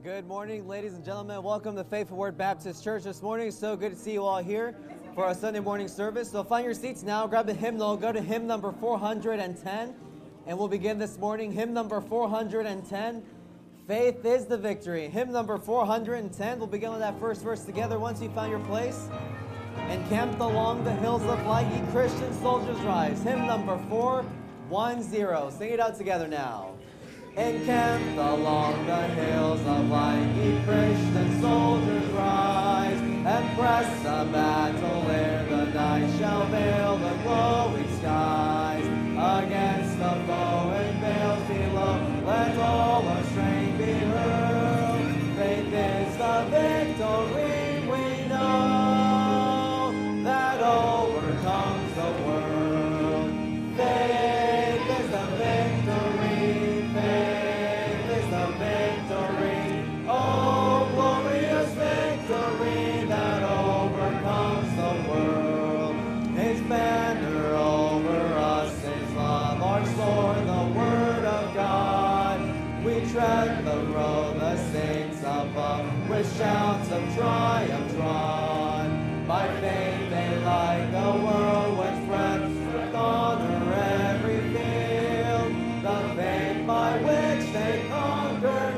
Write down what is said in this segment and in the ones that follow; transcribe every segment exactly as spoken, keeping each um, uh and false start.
Good morning, ladies and gentlemen. Welcome to Faithful Word Baptist Church this morning. So good to see you all here for our Sunday morning service. So find your seats now, grab the hymnal, go to hymn number four hundred ten, and we'll begin this morning. Hymn number four hundred ten, Faith is the Victory. Hymn number four hundred ten, we'll begin with that first verse together. Once you found your place, encamped along the hills of light, ye Christian soldiers rise. Hymn number four one zero. Sing it out together now. Encamped along the hills of light, ye Christian soldiers rise, and press the battle ere the night shall veil the glowing skies. Against the foe in veils below, let all our strength be hurled. Faith is the victory we know, that overcomes the world. Faith is the victory. Faith is the victory, oh glorious victory that overcomes the world. His banner over us is love, our sword, the word of God. We tread the road the saints above, with shouts of triumph drawn. By faith they like a whirlwind spread, with honor every field. The faith by which they conquered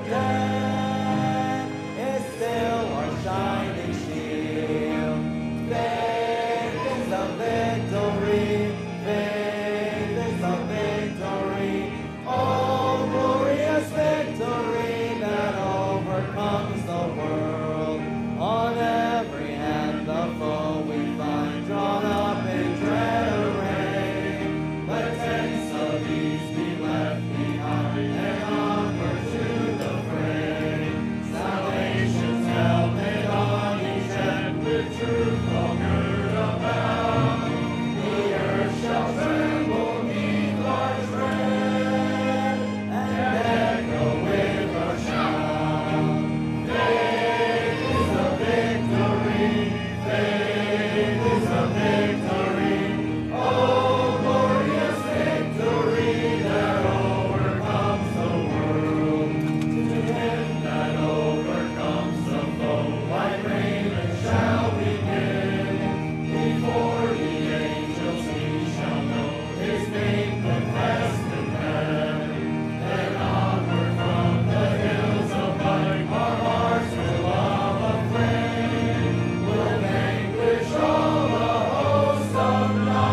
death is still our shining shield. Faith is the victory, faith is the victory, oh glorious victory that overcomes the world. On every hand the foe we find drawn up in dread array. Let tents of these be left behind and onward to the fray. Salvation's helmet on each head, with truth all girt about. The earth shall tremble neath our tread, and echo with our shout. Faith is the victory, faith is the victory, oh glorious victory that overcomes the world. To him that overcomes the foe, like raiment shall we give. Before the angels he shall know his name confessed in heaven. Then onward from the hills of light, our hearts will love aflame. We'll vanquish all the hosts of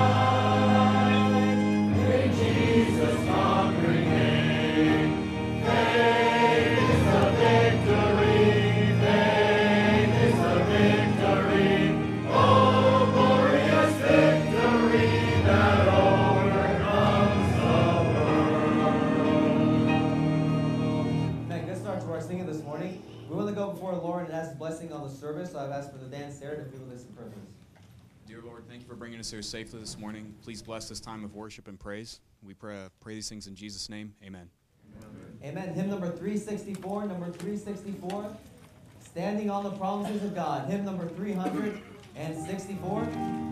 night in Jesus' conquering name. Faith is the victory, faith is the victory, oh glorious victory that overcomes the world. Man, good start to our singing this morning. We want to go before the Lord and ask His blessing on the service, so I've asked for the dance Sarah to be with us in prayer. Dear Lord, thank you for bringing us here safely this morning. Please bless this time of worship and praise. We pray, pray these things in Jesus' name. Amen. Amen. Hymn number three sixty-four, number three sixty-four, Standing on the Promises of God. Hymn number three hundred sixty-four.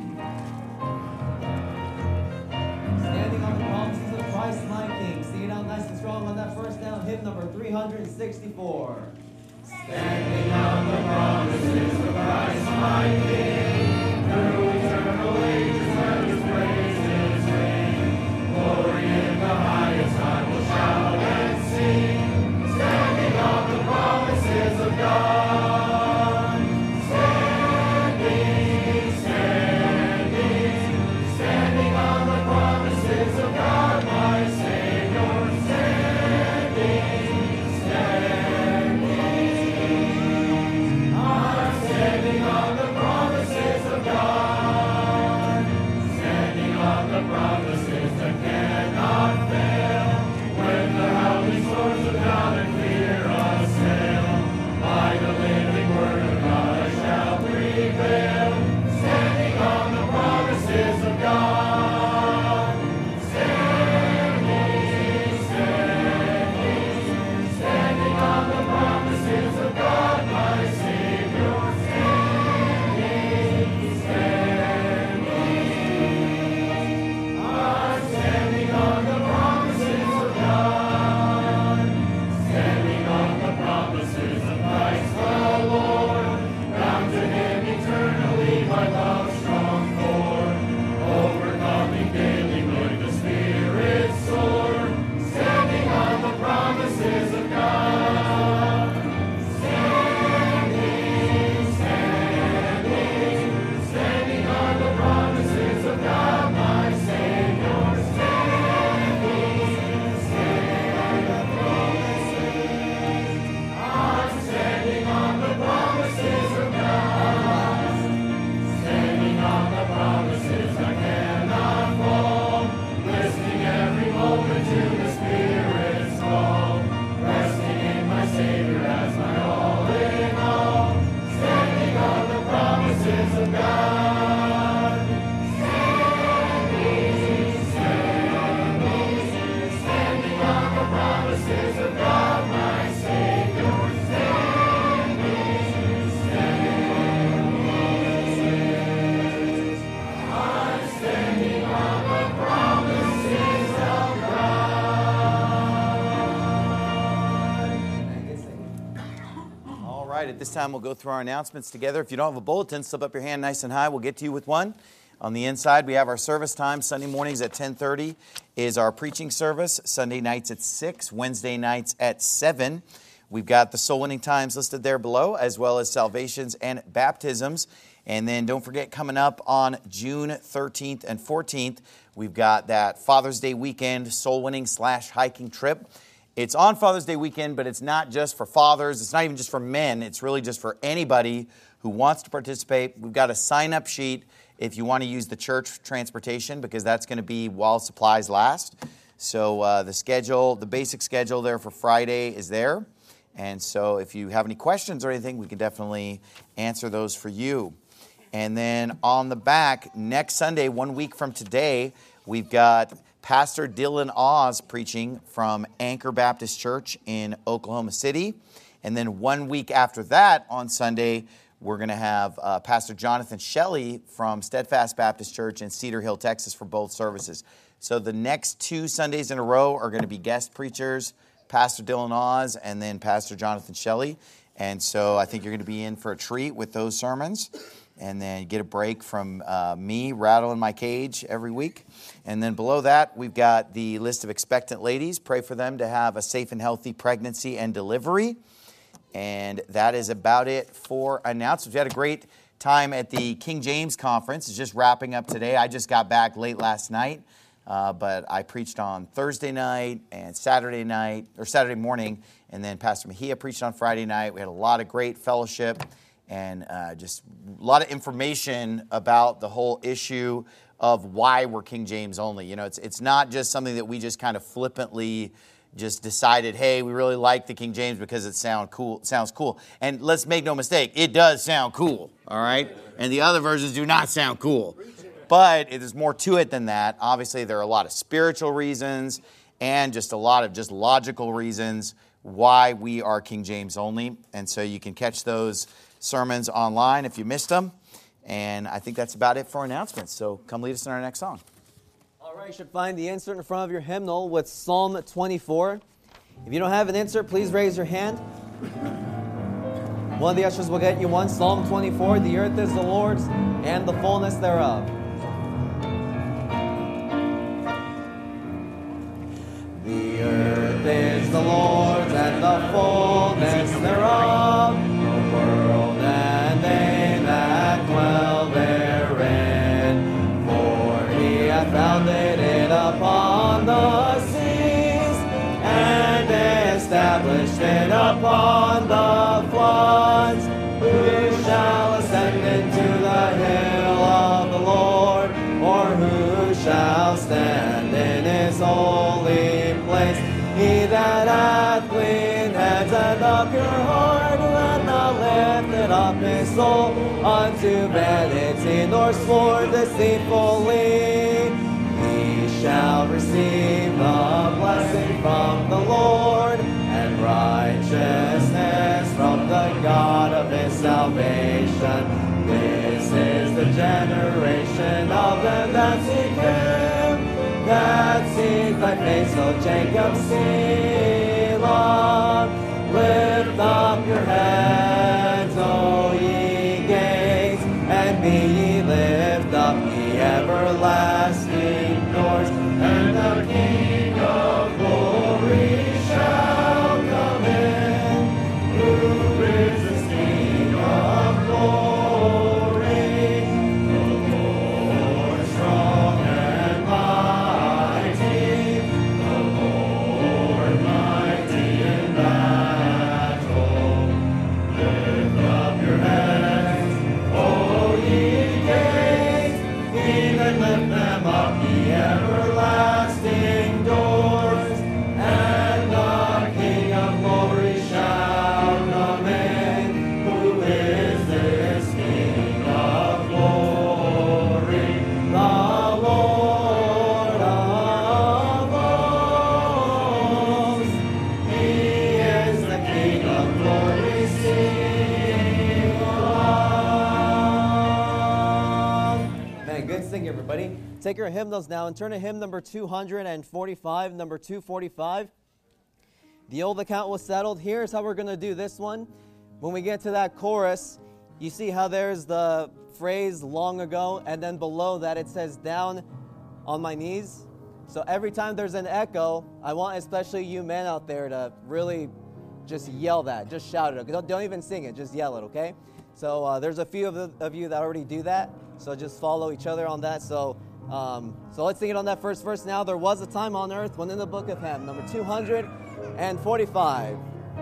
Standing on the promises of Christ my King. Sing it out nice and strong on that first down. Hymn number three hundred sixty-four. Standing on the promises of Christ my King, through eternal ages let His praises ring. Glory in the highest I will shout and sing, standing on the promises of God. Standing, standing, standing on the promises of God, my Savior. Standing, standing. right, at this time we'll go through our announcements together. If you don't have a bulletin, slip up your hand nice and high. We'll get to you with one. On the inside, we have our service time. Sunday mornings at ten thirty is our preaching service. Sunday nights at six, Wednesday nights at seven. We've got the soul winning times listed there below, as well as salvations and baptisms. And then don't forget, coming up on June thirteenth and fourteenth, we've got that Father's Day weekend soul winning slash hiking trip. It's on Father's Day weekend, but it's not just for fathers. It's not even just for men. It's really just for anybody who wants to participate. We've got a sign-up sheet if you want to use the church transportation, because that's going to be while supplies last. So uh, the schedule, the basic schedule there for Friday is there. And so if you have any questions or anything, we can definitely answer those for you. And then on the back, next Sunday, one week from today, we've got Pastor Dylan Oz preaching from Anchor Baptist Church in Oklahoma City. And then one week after that, on Sunday, we're going to have uh, Pastor Jonathan Shelley from Steadfast Baptist Church in Cedar Hill, Texas for both services. So the next two Sundays in a row are going to be guest preachers, Pastor Dylan Oz and then Pastor Jonathan Shelley. And so I think you're going to be in for a treat with those sermons. And then get a break from uh, me rattling my cage every week. And then below that, we've got the list of expectant ladies. Pray for them to have a safe and healthy pregnancy and delivery. And that is about it for announcements. We had a great time at the King James Conference. It's just wrapping up today. I just got back late last night, uh, but I preached on Thursday night and Saturday night, or Saturday morning, and then Pastor Mejia preached on Friday night. We had a lot of great fellowship and uh, just a lot of information about the whole issue of why we're King James only. You know, it's it's not just something that we just kind of flippantly just decided, hey, we really like the King James because it sound cool, sounds cool. And let's make no mistake, it does sound cool, all right? And the other versions do not sound cool. But there's more to it than that. Obviously, there are a lot of spiritual reasons and just a lot of just logical reasons why we are King James only. And so you can catch those sermons online if you missed them. And I think that's about it for announcements. So come lead us in our next song. All right, you should find the insert in front of your hymnal with Psalm twenty-four. If you don't have an insert, please raise your hand. One of the ushers will get you one. Psalm twenty-four, the earth is the Lord's and the fullness thereof. The earth is the Lord's and the fullness thereof, the world and they that dwell therein. For he hath founded it upon the seas, and established it upon the floods. Who shall ascend into the hill of the Lord, or who shall stand in his holy place? He that hath clean hands and a pure heart, who hath not lifted up his soul unto vanity, nor sworn deceitfully, he shall receive the blessing from the Lord, and righteousness from the God of his salvation. This is the generation of them that seek him, that seek thy face, O Jacob, Selah. Lift up your heads, O ye gates, and be ye lift up, ye everlasting doors, and the King of glory shall come in. Who is this King of glory? The Lord strong and mighty, the Lord mighty in battle. Lift up your heads, O ye gates, even lift them up, ye everlasting doors, and the King of glory shall come in. Who is this King of glory? The Lord of hosts. He is the King of glory. Sing along. Man, good singing, everybody. Take your hymnals now and turn to hymn number two forty-five, number two forty-five. The old account was settled. Here's how we're going to do this one. when we get to that chorus, you see how there's the phrase long ago, and then below that it says down on my knees. So every time there's an echo, I want especially you men out there to really just yell that, just shout it. Don't, don't even sing it, just yell it, okay? So uh, there's a few of, the, of you that already do that, so just follow each other on that. So um, so let's sing it on that first verse now. There was a time on earth when in the book of hymn, number two hundred forty-five.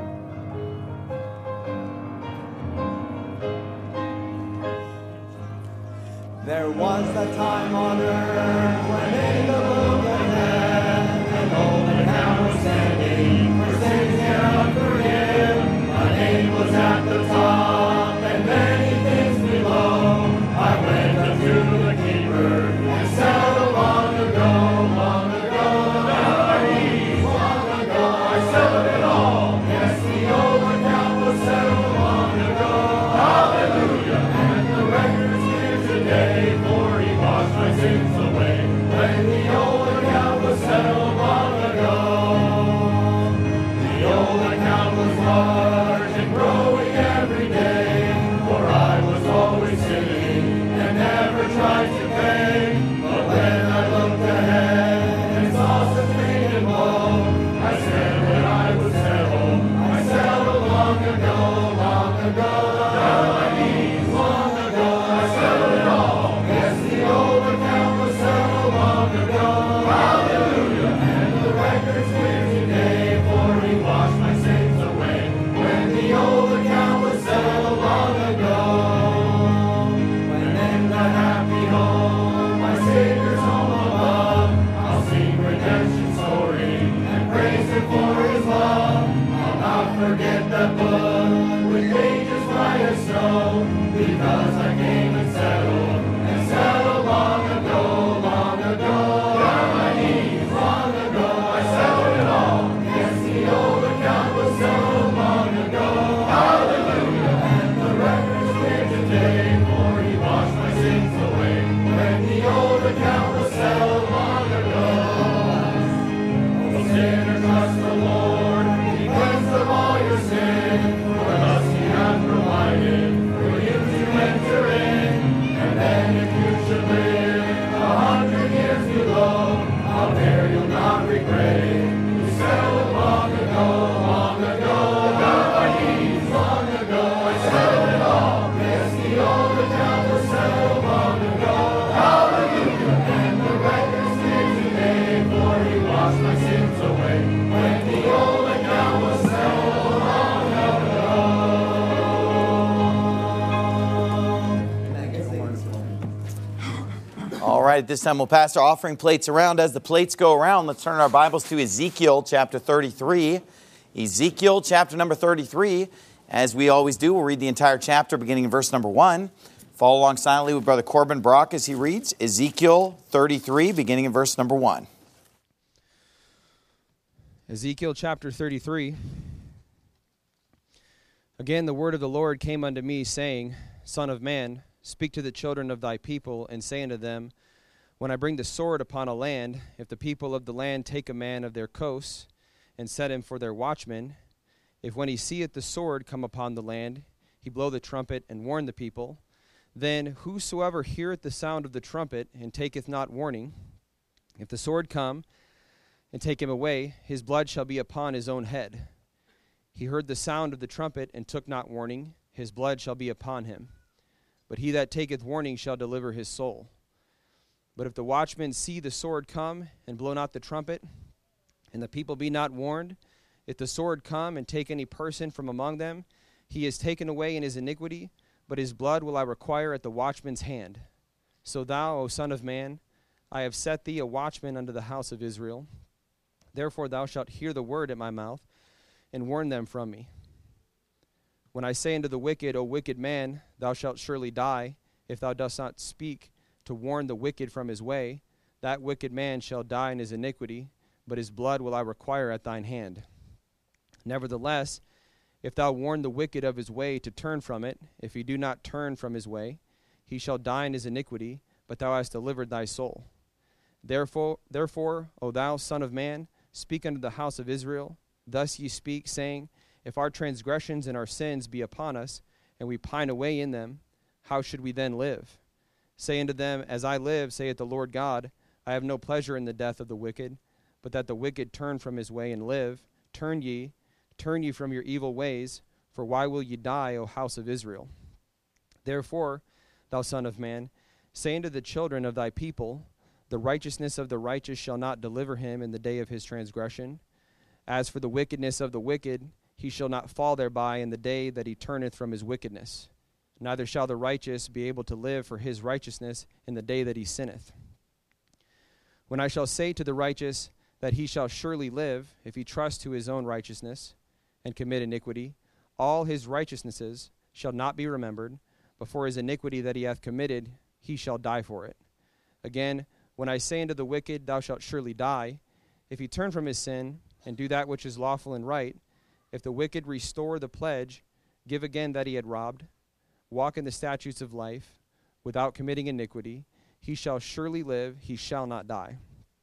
There was a time on earth when in the book of heaven an old account was standing for sins thereof forgiven. My name was at the top and many things below. I went unto the keeper and settled long ago, long ago. Down my knees, long ago, I settled it all. Yes, the old account was settled long ago. Hallelujah, and the record's clear today, for he washed my sins away. When the old account was settled long ago. The old account was large and growing every day, for I was always sinning and never tried to pay. But when I looked ahead and saw such pain and woe, I said that I would settle. I settled long ago, long ago. Down on my knees, long ago, I settled it all. Yes, the old account was settled long ago. Hallelujah, and the record's clear today, for he washed my sins away. When the old account was settled long ago. When in the happy home, my Savior's home above, I'll sing redemption story and praise him for his love. I'll not forget that book with pages white as snow, because I came and settled, and settled long ago, long ago. Down my knees, long ago, I settled it all. Yes, the old account was settled long ago. Hallelujah, and the record's clear today, for he washed my sins away. When the old account was settled long ago. O sinner, trust the Lord, he cleansed of all your sin. For us he hath provided for you to enter in. And then if you should live a hundred years below, I'll dare you'll not regret it. You settled long ago, long ago. Down my knees, long ago, I settled it all. Yes, the old account was settled long ago. Hallelujah, and the record's clear today, for he washed my sins away. When the old account was settled long ago. All right, at this time we'll pass our offering plates around. As the plates go around, let's turn our Bibles to Ezekiel chapter thirty-three. Ezekiel chapter number thirty-three. As we always do, we'll read the entire chapter beginning in verse number one. Follow along silently with Brother Corbin Brock as he reads Ezekiel thirty-three, beginning in verse number one. Ezekiel chapter thirty-three. Again the word of the Lord came unto me, saying, Son of man, speak to the children of thy people, and say unto them, When I bring the sword upon a land, if the people of the land take a man of their coasts, and set him for their watchman, if when he seeth the sword come upon the land, he blow the trumpet and warn the people, then whosoever heareth the sound of the trumpet, and taketh not warning, if the sword come and take him away, his blood shall be upon his own head. He heard the sound of the trumpet, and took not warning, his blood shall be upon him. But he that taketh warning shall deliver his soul. But if the watchmen see the sword come, and blow not the trumpet, and the people be not warned, if the sword come and take any person from among them, he is taken away in his iniquity, but his blood will I require at the watchman's hand. So thou, O son of man, I have set thee a watchman unto the house of Israel. Therefore thou shalt hear the word at my mouth, and warn them from me. When I say unto the wicked, O wicked man, thou shalt surely die, if thou dost not speak to warn the wicked from his way, that wicked man shall die in his iniquity, but his blood will I require at thine hand. Nevertheless, if thou warn the wicked of his way to turn from it, if he do not turn from his way, he shall die in his iniquity, but thou hast delivered thy soul. Therefore, therefore, O thou son of man, speak unto the house of Israel, thus ye speak, saying, If our transgressions and our sins be upon us, and we pine away in them, how should we then live? Say unto them, As I live, saith the Lord God, I have no pleasure in the death of the wicked, but that the wicked turn from his way and live. Turn ye, turn ye from your evil ways, for why will ye die, O house of Israel? Therefore, thou son of man, say unto the children of thy people, The righteousness of the righteous shall not deliver him in the day of his transgression. As for the wickedness of the wicked, he shall not fall thereby in the day that he turneth from his wickedness. Neither shall the righteous be able to live for his righteousness in the day that he sinneth. When I shall say to the righteous that he shall surely live, if he trust to his own righteousness and commit iniquity, all his righteousnesses shall not be remembered, but for his iniquity that he hath committed, he shall die for it. Again, when I say unto the wicked, Thou shalt surely die, if he turn from his sin and do that which is lawful and right, if the wicked restore the pledge, give again that he had robbed, walk in the statutes of life, without committing iniquity, he shall surely live, he shall not die.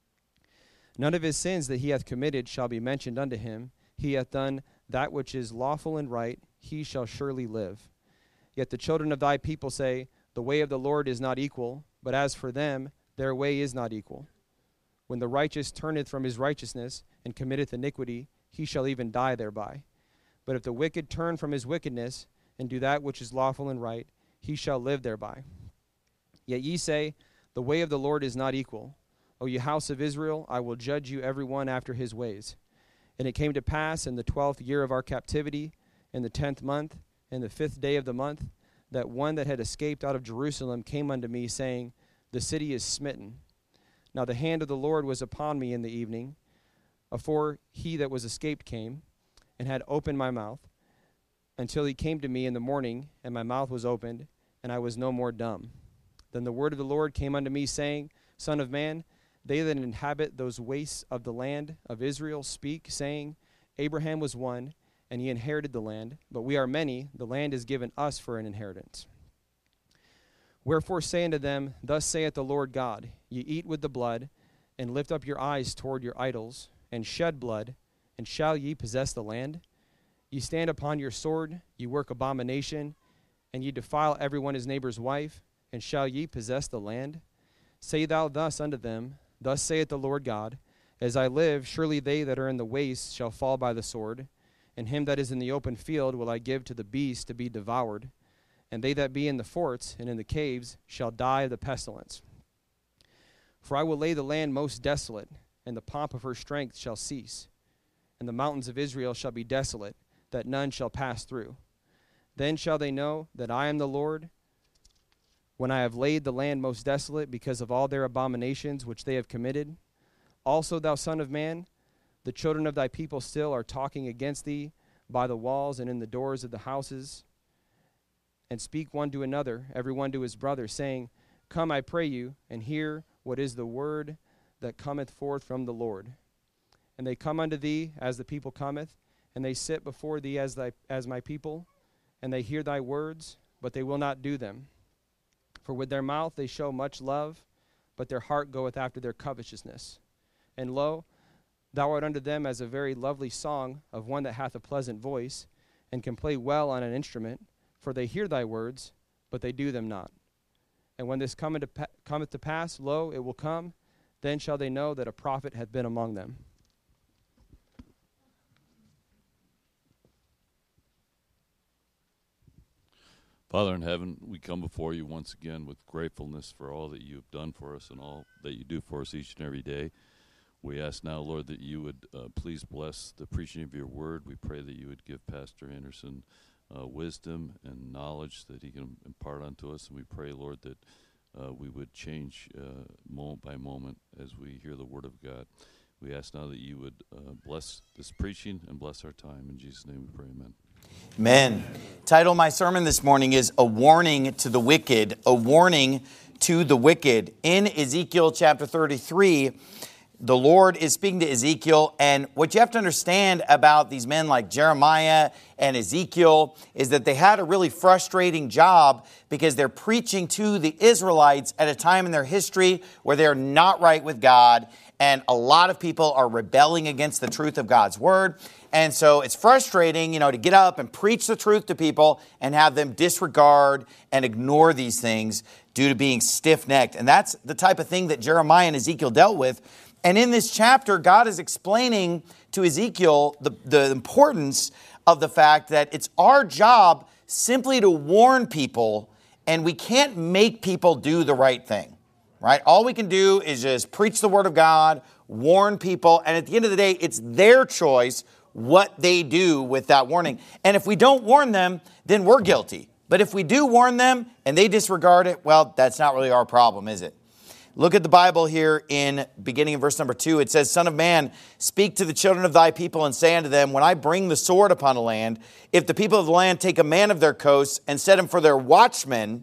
None of his sins that he hath committed shall be mentioned unto him. He hath done that which is lawful and right, he shall surely live. Yet the children of thy people say, The way of the Lord is not equal, but as for them, their way is not equal. When the righteous turneth from his righteousness and committeth iniquity, he shall even die thereby. But if the wicked turn from his wickedness, and do that which is lawful and right, he shall live thereby. Yet ye say, The way of the Lord is not equal. O ye house of Israel, I will judge you every one after his ways. And it came to pass in the twelfth year of our captivity, in the tenth month, in the fifth day of the month, that one that had escaped out of Jerusalem came unto me, saying, The city is smitten. Now the hand of the Lord was upon me in the evening, afore he that was escaped came, and had opened my mouth, until he came to me in the morning, and my mouth was opened, and I was no more dumb. Then the word of the Lord came unto me, saying, Son of man, they that inhabit those wastes of the land of Israel speak, saying, Abraham was one, and he inherited the land, but we are many, the land is given us for an inheritance. Wherefore say unto them, Thus saith the Lord God, Ye eat with the blood, and lift up your eyes toward your idols, and shed blood, and shall ye possess the land? Ye stand upon your sword, ye work abomination, and ye defile every one his neighbor's wife, and shall ye possess the land? Say thou thus unto them, Thus saith the Lord God, As I live, surely they that are in the waste shall fall by the sword, and him that is in the open field will I give to the beast to be devoured, and they that be in the forts and in the caves shall die of the pestilence. For I will lay the land most desolate, and the pomp of her strength shall cease, and the mountains of Israel shall be desolate, that none shall pass through. Then shall they know that I am the Lord, when I have laid the land most desolate because of all their abominations which they have committed. Also, thou son of man, the children of thy people still are talking against thee by the walls and in the doors of the houses, and speak one to another, every one to his brother, saying, Come, I pray you, and hear what is the word that cometh forth from the Lord. And they come unto thee as the people cometh, and they sit before thee as thy as my people, and they hear thy words, but they will not do them. For with their mouth they show much love, but their heart goeth after their covetousness. And lo, thou art unto them as a very lovely song of one that hath a pleasant voice, and can play well on an instrument, for they hear thy words, but they do them not. And when this cometh to, pa- cometh to pass, lo, it will come, then shall they know that a prophet hath been among them. Father in heaven, we come before you once again with gratefulness for all that you have done for us and all that you do for us each and every day. We ask now, Lord, that you would uh, please bless the preaching of your word. We pray that you would give Pastor Anderson uh, wisdom and knowledge that he can impart unto us. And we pray, Lord, that uh, we would change uh, moment by moment as we hear the word of God. We ask now that you would uh, bless this preaching and bless our time. In Jesus' name we pray, amen. Amen. Title of my sermon this morning is A Warning to the Wicked. A Warning to the Wicked. In Ezekiel chapter thirty-three, the Lord is speaking to Ezekiel, and what you have to understand about these men like Jeremiah and Ezekiel is that they had a really frustrating job because they're preaching to the Israelites at a time in their history where they're not right with God, and a lot of people are rebelling against the truth of God's word. And so it's frustrating, you know, to get up and preach the truth to people and have them disregard and ignore these things due to being stiff-necked. And that's the type of thing that Jeremiah and Ezekiel dealt with. And in this chapter, God is explaining to Ezekiel the, the importance of the fact that it's our job simply to warn people, and we can't make people do the right thing, right? All we can do is just preach the word of God, warn people, and at the end of the day, it's their choice what they do with that warning. And if we don't warn them, then we're guilty. But if we do warn them and they disregard it, well, that's not really our problem, is it? Look at the Bible here in beginning of verse number two. It says, Son of man, speak to the children of thy people and say unto them, when I bring the sword upon a land, if the people of the land take a man of their coasts and set him for their watchman,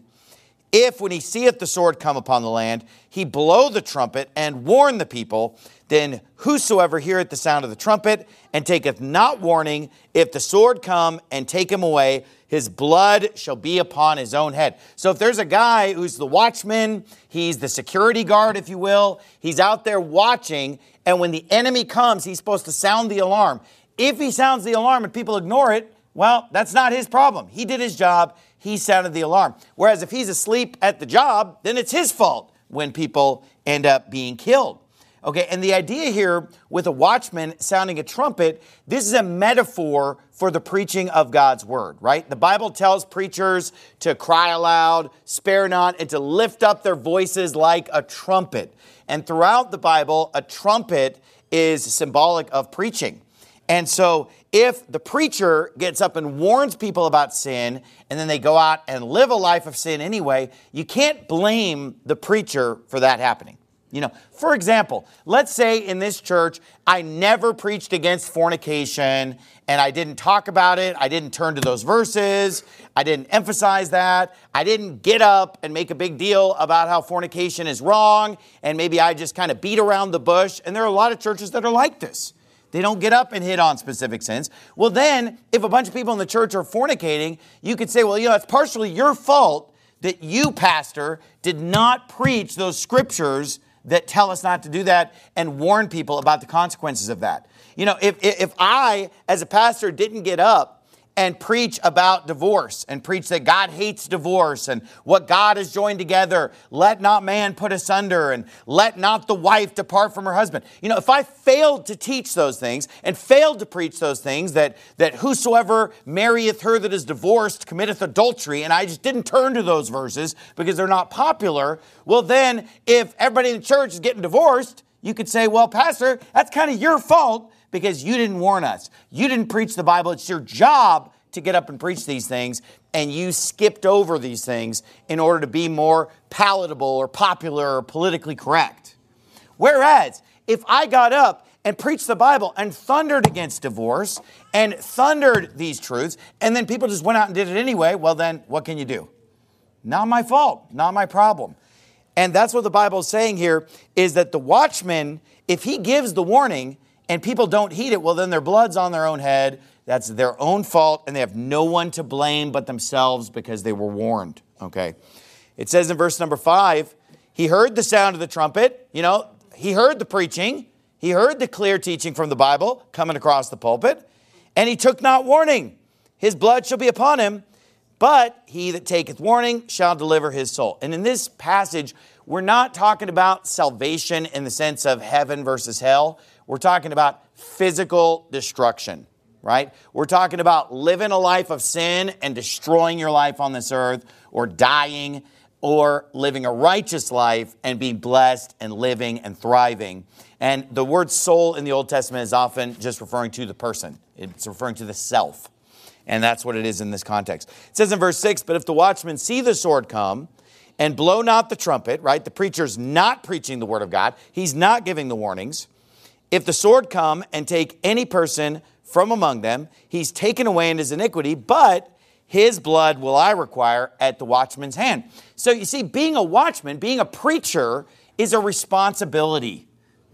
if when he seeth the sword come upon the land, he blow the trumpet and warn the people, then whosoever heareth the sound of the trumpet and taketh not warning, if the sword come and take him away, his blood shall be upon his own head. So if there's a guy who's the watchman, he's the security guard, if you will, he's out there watching, and when the enemy comes, he's supposed to sound the alarm. If he sounds the alarm and people ignore it, well, that's not his problem. He did his job. He sounded the alarm. Whereas if he's asleep at the job, then it's his fault when people end up being killed. Okay, and the idea here with a watchman sounding a trumpet, this is a metaphor for the preaching of God's word, right? The Bible tells preachers to cry aloud, spare not, and to lift up their voices like a trumpet. And throughout the Bible, a trumpet is symbolic of preaching. And so if the preacher gets up and warns people about sin, and then they go out and live a life of sin anyway, you can't blame the preacher for that happening. You know, for example, let's say in this church, I never preached against fornication, and I didn't talk about it. I didn't turn to those verses. I didn't emphasize that. I didn't get up and make a big deal about how fornication is wrong, and maybe I just kind of beat around the bush. And there are a lot of churches that are like this. They don't get up and hit on specific sins. Well, then, if a bunch of people in the church are fornicating, you could say, well, you know, it's partially your fault that you, pastor, did not preach those scriptures that tell us not to do that and warn people about the consequences of that. You know, if, if I, as a pastor, didn't get up and preach about divorce and preach that God hates divorce and what God has joined together, let not man put asunder, and let not the wife depart from her husband. You know, if I failed to teach those things and failed to preach those things, that, that whosoever marrieth her that is divorced committeth adultery, and I just didn't turn to those verses because they're not popular, well then, if everybody in the church is getting divorced, you could say, well, pastor, that's kind of your fault because you didn't warn us. You didn't preach the Bible. It's your job to get up and preach these things, and you skipped over these things in order to be more palatable or popular or politically correct. Whereas, if I got up and preached the Bible and thundered against divorce and thundered these truths, and then people just went out and did it anyway, well then, what can you do? Not my fault, not my problem. And that's what the Bible is saying here, is that the watchman, if he gives the warning and people don't heed it, well then their blood's on their own head. That's their own fault, and they have no one to blame but themselves because they were warned, okay? It says in verse number five, he heard the sound of the trumpet. You know, he heard the preaching. He heard the clear teaching from the Bible coming across the pulpit, and he took not warning. His blood shall be upon him, but he that taketh warning shall deliver his soul. And in this passage, we're not talking about salvation in the sense of heaven versus hell. We're talking about physical destruction. Right? We're talking about living a life of sin and destroying your life on this earth, or dying, or living a righteous life and being blessed and living and thriving. And the word soul in the Old Testament is often just referring to the person. It's referring to the self. And that's what it is in this context. It says in verse six, but if the watchman see the sword come and blow not the trumpet, right? The preacher's not preaching the word of God. He's not giving the warnings. If the sword come and take any person from among them, he's taken away in his iniquity, but his blood will I require at the watchman's hand. So you see, being a watchman, being a preacher is a responsibility.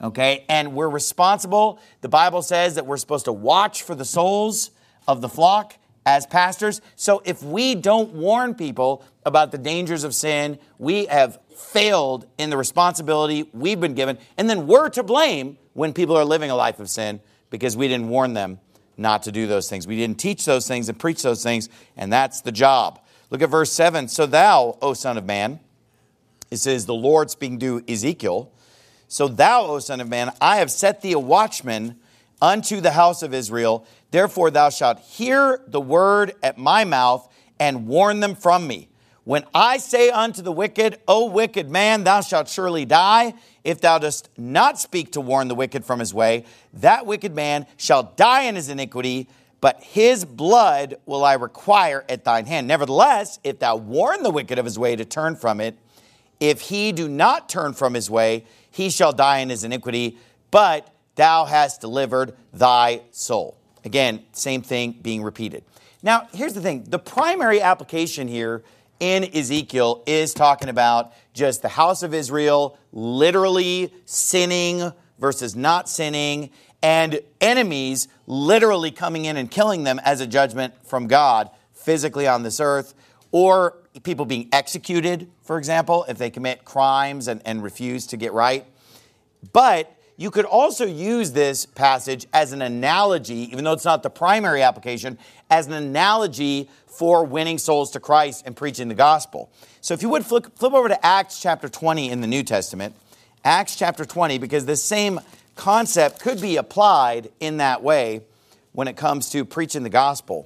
Okay, and we're responsible. The Bible says that we're supposed to watch for the souls of the flock as pastors. So if we don't warn people about the dangers of sin, we have failed in the responsibility we've been given. And then we're to blame when people are living a life of sin because we didn't warn them not to do those things. We didn't teach those things and preach those things, and that's the job. Look at verse seven. So thou, O son of man, it says the Lord speaking to Ezekiel, so thou, O son of man, I have set thee a watchman unto the house of Israel. Therefore thou shalt hear the word at my mouth and warn them from me. When I say unto the wicked, O wicked man, thou shalt surely die, if thou dost not speak to warn the wicked from his way, that wicked man shall die in his iniquity, but his blood will I require at thine hand. Nevertheless, if thou warn the wicked of his way to turn from it, if he do not turn from his way, he shall die in his iniquity, but thou hast delivered thy soul. Again, same thing being repeated. Now, here's the thing. The primary application here in Ezekiel is talking about just the house of Israel literally sinning versus not sinning, and enemies literally coming in and killing them as a judgment from God physically on this earth, or people being executed, for example, if they commit crimes and, and refuse to get right. But you could also use this passage as an analogy, even though it's not the primary application, as an analogy for winning souls to Christ and preaching the gospel. So if you would flip, flip over to Acts chapter twenty in the New Testament, Acts chapter twenty, because this same concept could be applied in that way when it comes to preaching the gospel.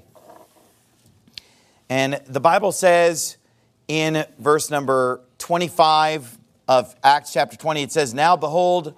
And the Bible says in verse number twenty-five of Acts chapter twenty, it says, Now behold,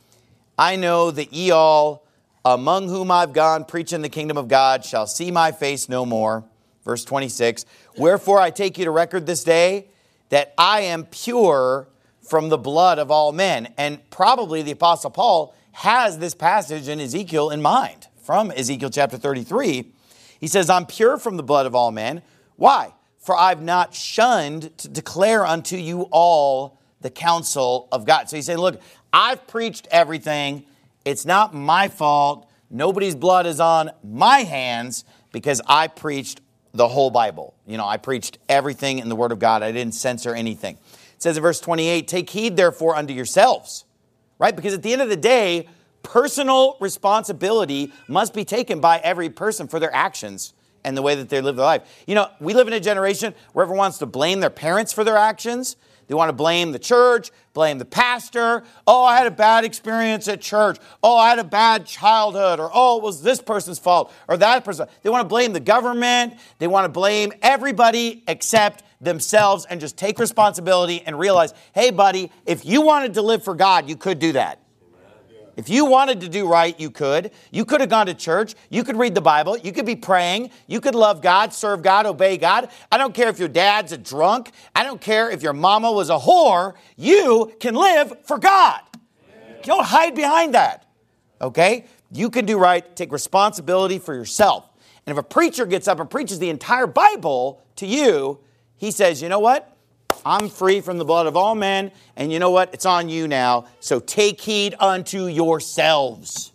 I know that ye all, among whom I've gone preaching the kingdom of God, shall see my face no more. Verse twenty-six, Wherefore I take you to record this day, that I am pure from the blood of all men. And probably the Apostle Paul has this passage in Ezekiel in mind, from Ezekiel chapter thirty-three. He says, I'm pure from the blood of all men. Why? For I've not shunned to declare unto you all the counsel of God. So he's saying, look, I've preached everything. It's not my fault. Nobody's blood is on my hands because I preached the whole Bible. You know, I preached everything in the Word of God. I didn't censor anything. It says in verse twenty-eight, Take heed therefore unto yourselves. Right? Because at the end of the day, personal responsibility must be taken by every person for their actions and the way that they live their life. You know, we live in a generation where everyone wants to blame their parents for their actions. They want to blame the church, blame the pastor. Oh, I had a bad experience at church. Oh, I had a bad childhood. Or, oh, it was this person's fault or that person. They want to blame the government. They want to blame everybody except themselves and just take responsibility and realize, hey, buddy, if you wanted to live for God, you could do that. If you wanted to do right, you could. You could have gone to church. You could read the Bible. You could be praying. You could love God, serve God, obey God. I don't care if your dad's a drunk. I don't care if your mama was a whore. You can live for God. Amen. Don't hide behind that. Okay? You can do right. Take responsibility for yourself. And if a preacher gets up and preaches the entire Bible to you, he says, you know what? I'm free from the blood of all men, and you know what? It's on you now. So take heed unto yourselves.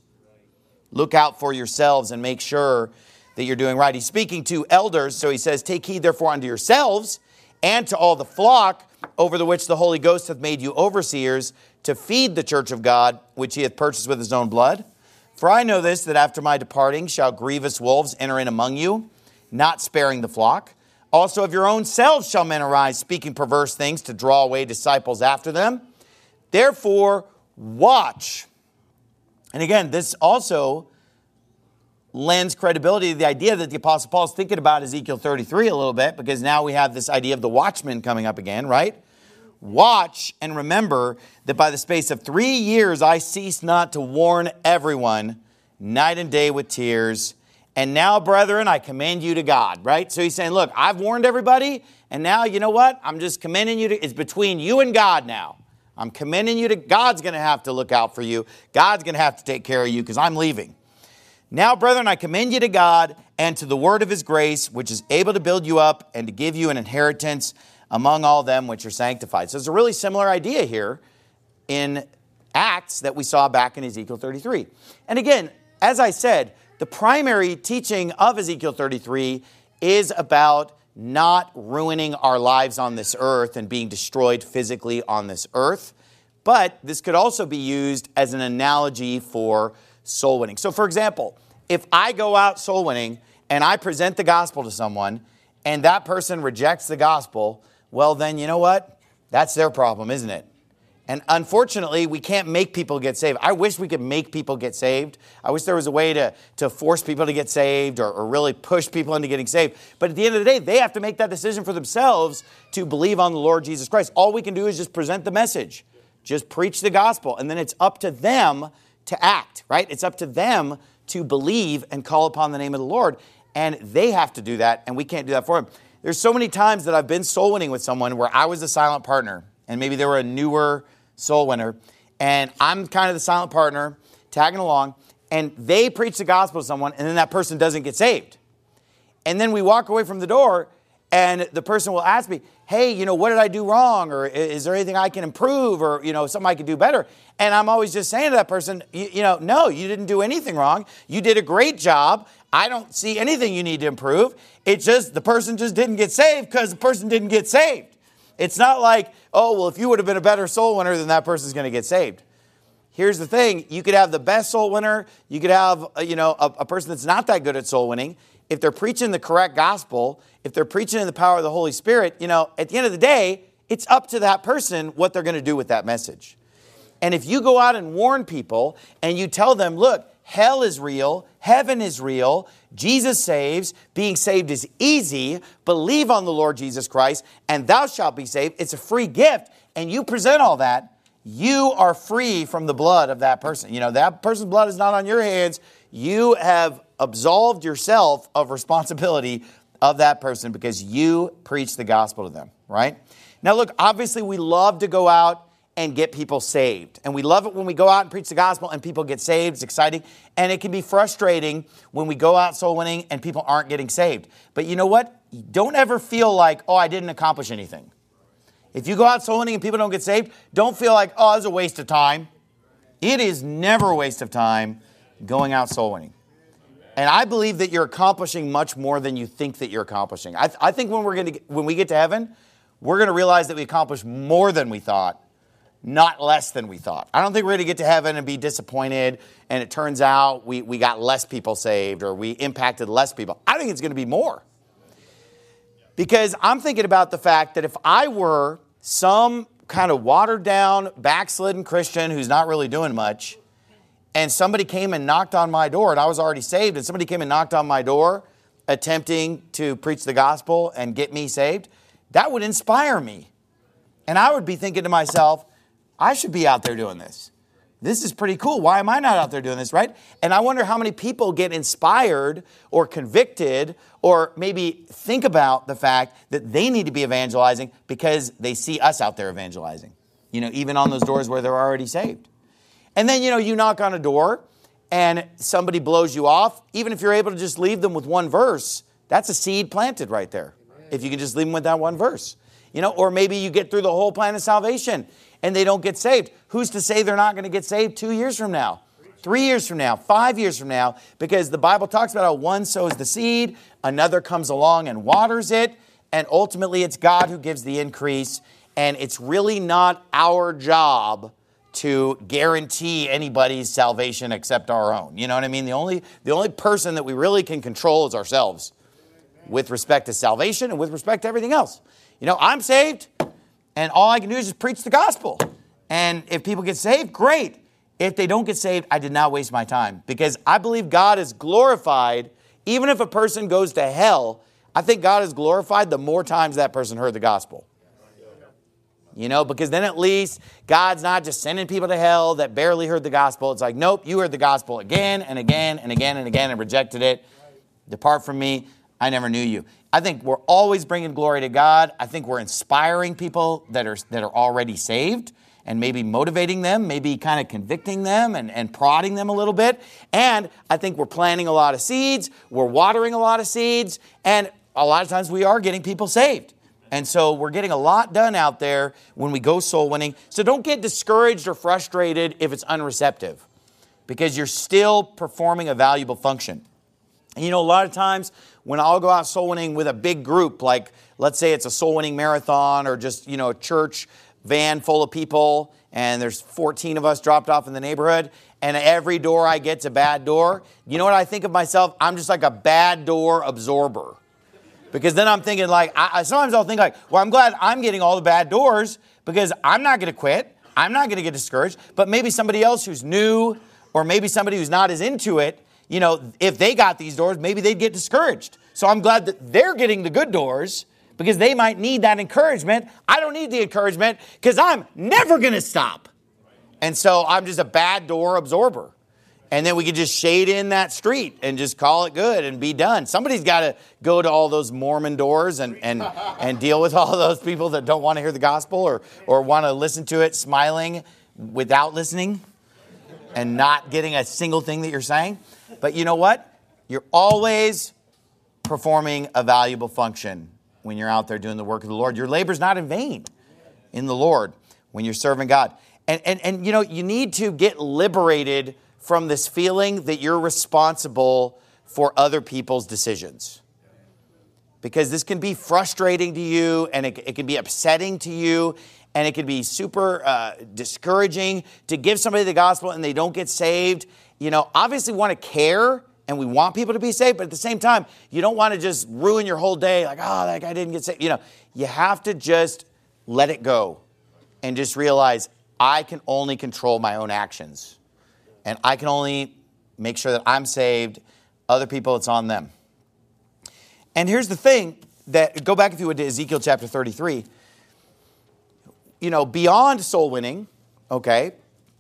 Look out for yourselves and make sure that you're doing right. He's speaking to elders, so he says, Take heed therefore unto yourselves and to all the flock over the which the Holy Ghost hath made you overseers to feed the church of God, which he hath purchased with his own blood. For I know this, that after my departing shall grievous wolves enter in among you, not sparing the flock. Also of your own selves shall men arise, speaking perverse things to draw away disciples after them. Therefore, watch. And again, this also lends credibility to the idea that the Apostle Paul is thinking about Ezekiel thirty-three a little bit, because now we have this idea of the watchman coming up again, right? Watch and remember that by the space of three years I cease not to warn everyone, night and day with tears. And now, brethren, I commend you to God, right? So he's saying, look, I've warned everybody, and now, you know what? I'm just commending you to, it's between you and God now. I'm commending you to, God's going to have to look out for you. God's going to have to take care of you because I'm leaving. Now, brethren, I commend you to God and to the word of his grace, which is able to build you up and to give you an inheritance among all them which are sanctified. So it's a really similar idea here in acts that we saw back in Ezekiel thirty-three. And again, as I said, the primary teaching of Ezekiel thirty-three is about not ruining our lives on this earth and being destroyed physically on this earth. But this could also be used as an analogy for soul winning. So for example, if I go out soul winning and I present the gospel to someone and that person rejects the gospel, well then, you know what? That's their problem, isn't it? And unfortunately, we can't make people get saved. I wish we could make people get saved. I wish there was a way to, to force people to get saved or, or really push people into getting saved. But at the end of the day, they have to make that decision for themselves to believe on the Lord Jesus Christ. All we can do is just present the message. Just preach the gospel. And then it's up to them to act, right? It's up to them to believe and call upon the name of the Lord. And they have to do that, and we can't do that for them. There's so many times that I've been soul winning with someone where I was the silent partner, and maybe they were a newer soul winner, and I'm kind of the silent partner, tagging along, and they preach the gospel to someone, and then that person doesn't get saved. And then we walk away from the door, and the person will ask me, hey, you know, what did I do wrong? Or is there anything I can improve? Or, you know, something I could do better? And I'm always just saying to that person, you, you know, no, you didn't do anything wrong. You did a great job. I don't see anything you need to improve. It's just the person just didn't get saved because the person didn't get saved. It's not like, oh, well, if you would have been a better soul winner, then that person's going to get saved. Here's the thing. You could have the best soul winner. You could have, you know, a, a person that's not that good at soul winning. If they're preaching the correct gospel, if they're preaching in the power of the Holy Spirit, you know, at the end of the day, it's up to that person what they're going to do with that message. And if you go out and warn people and you tell them, look, hell is real, heaven is real, Jesus saves, being saved is easy, believe on the Lord Jesus Christ, and thou shalt be saved. It's a free gift, and you present all that, you are free from the blood of that person. You know, that person's blood is not on your hands. You have absolved yourself of responsibility of that person because you preach the gospel to them, right? Now, look, obviously we love to go out and get people saved. And we love it when we go out and preach the gospel and people get saved. It's exciting. And it can be frustrating when we go out soul winning and people aren't getting saved. But you know what? Don't ever feel like, oh, I didn't accomplish anything. If you go out soul winning and people don't get saved, don't feel like, oh, it was a waste of time. It is never a waste of time going out soul winning. And I believe that you're accomplishing much more than you think that you're accomplishing. I, th- I think when we're going to when we get to heaven, we're going to realize that we accomplished more than we thought, not less than we thought. I don't think we're going to get to heaven and be disappointed, and it turns out we, we got less people saved or we impacted less people. I think it's going to be more. Because I'm thinking about the fact that if I were some kind of watered-down, backslidden Christian who's not really doing much, and somebody came and knocked on my door, and I was already saved, and somebody came and knocked on my door attempting to preach the gospel and get me saved, that would inspire me. And I would be thinking to myself, I should be out there doing this. This is pretty cool. Why am I not out there doing this, right? And I wonder how many people get inspired or convicted or maybe think about the fact that they need to be evangelizing because they see us out there evangelizing, you know, even on those doors where they're already saved. And then, you know, you knock on a door and somebody blows you off. Even if you're able to just leave them with one verse, that's a seed planted right there. If you can just leave them with that one verse. You know, or maybe you get through the whole plan of salvation and they don't get saved. Who's to say they're not going to get saved two years from now, three years from now, five years from now? Because the Bible talks about how one sows the seed, another comes along and waters it, and ultimately it's God who gives the increase. And it's really not our job to guarantee anybody's salvation except our own. You know what I mean? The only, the only person that we really can control is ourselves with respect to salvation and with respect to everything else. You know, I'm saved, and all I can do is just preach the gospel. And if people get saved, great. If they don't get saved, I did not waste my time because I believe God is glorified. Even if a person goes to hell, I think God is glorified the more times that person heard the gospel. You know, because then at least God's not just sending people to hell that barely heard the gospel. It's like, nope, you heard the gospel again and again and again and again and rejected it. Depart from me. I never knew you. I think we're always bringing glory to God. I think we're inspiring people that are that are already saved and maybe motivating them, maybe kind of convicting them and, and prodding them a little bit. And I think we're planting a lot of seeds. We're watering a lot of seeds. And a lot of times we are getting people saved. And so we're getting a lot done out there when we go soul winning. So don't get discouraged or frustrated if it's unreceptive, because you're still performing a valuable function. And you know, a lot of times when I'll go out soul winning with a big group, like let's say it's a soul winning marathon or just, you know, a church van full of people, and there's fourteen of us dropped off in the neighborhood, and every door I get's a bad door. You know what I think of myself? I'm just like a bad door absorber. Because then I'm thinking like, I, sometimes I'll think like, well, I'm glad I'm getting all the bad doors because I'm not going to quit. I'm not going to get discouraged. But maybe somebody else who's new, or maybe somebody who's not as into it, you know, if they got these doors, maybe they'd get discouraged. So I'm glad that they're getting the good doors because they might need that encouragement. I don't need the encouragement because I'm never going to stop. And so I'm just a bad door absorber. And then we could just shade in that street and just call it good and be done. Somebody's got to go to all those Mormon doors and, and, and deal with all those people that don't want to hear the gospel or, or want to listen to it smiling without listening and not getting a single thing that you're saying. But you know what? You're always performing a valuable function when you're out there doing the work of the Lord. Your labor's not in vain in the Lord when you're serving God. And, and, and you know, you need to get liberated from this feeling that you're responsible for other people's decisions. Because this can be frustrating to you, and it, it can be upsetting to you, and it can be super uh, discouraging to give somebody the gospel and they don't get saved. You know, obviously we want to care and we want people to be saved, but at the same time, you don't want to just ruin your whole day like, oh, that guy didn't get saved. You know, you have to just let it go and just realize I can only control my own actions. And I can only make sure that I'm saved. Other people, it's on them. And here's the thing, that go back if you would to Ezekiel chapter thirty-three. You know, beyond soul winning, okay,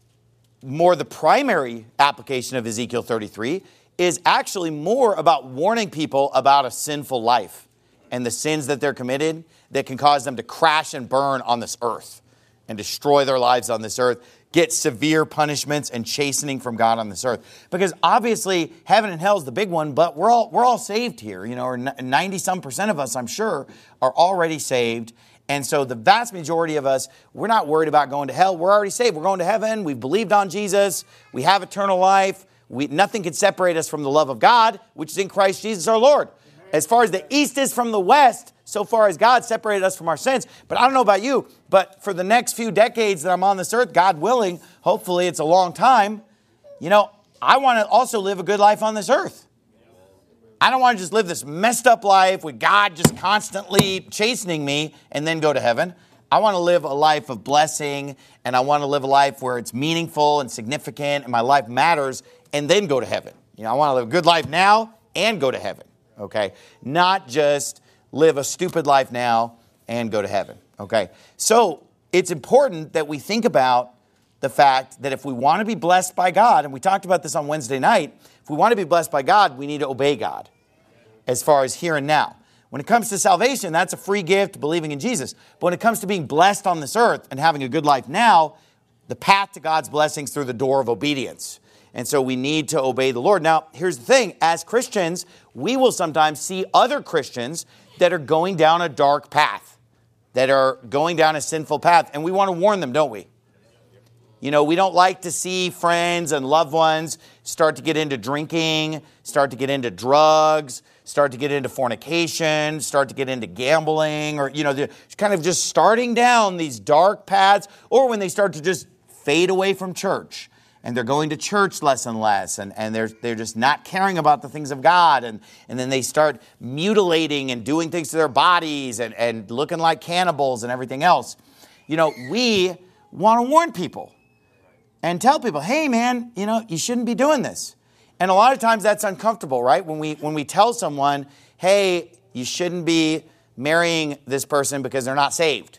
more the primary application of Ezekiel thirty-three is actually more about warning people about a sinful life and the sins that they're committed that can cause them to crash and burn on this earth and destroy their lives on this earth, get severe punishments and chastening from God on this earth. Because obviously heaven and hell is the big one, but we're all we're all saved here, you know, or ninety some percent of us, I'm sure, are already saved. And so the vast majority of us, we're not worried about going to hell. We're already saved. We're going to heaven. We've believed on Jesus. We have eternal life. We, nothing can separate us from the love of God, which is in Christ Jesus our Lord. As far as the east is from the west, so far as God separated us from our sins. But I don't know about you, but for the next few decades that I'm on this earth, God willing, hopefully it's a long time, you know, I want to also live a good life on this earth. I don't want to just live this messed up life with God just constantly chastening me and then go to heaven. I want to live a life of blessing, and I want to live a life where it's meaningful and significant and my life matters, and then go to heaven. You know, I want to live a good life now and go to heaven. Okay, not just live a stupid life now and go to heaven. Okay, so it's important that we think about the fact that if we want to be blessed by God, and we talked about this on Wednesday night, if we want to be blessed by God, we need to obey God as far as here and now. When it comes to salvation, that's a free gift, believing in Jesus. But when it comes to being blessed on this earth and having a good life now, the path to God's blessings through the door of obedience. And so we need to obey the Lord. Now, here's the thing. As Christians, we will sometimes see other Christians that are going down a dark path, that are going down a sinful path. And we want to warn them, don't we? You know, we don't like to see friends and loved ones start to get into drinking, start to get into drugs, start to get into fornication, start to get into gambling, or, you know, they're kind of just starting down these dark paths, or when they start to just fade away from church. And they're going to church less and less, and, and they're, they're just not caring about the things of God. And, and then they start mutilating and doing things to their bodies and, and looking like cannibals and everything else. You know, we want to warn people and tell people, hey, man, you know, you shouldn't be doing this. And a lot of times that's uncomfortable, right? When we, when we tell someone, hey, you shouldn't be marrying this person because they're not saved.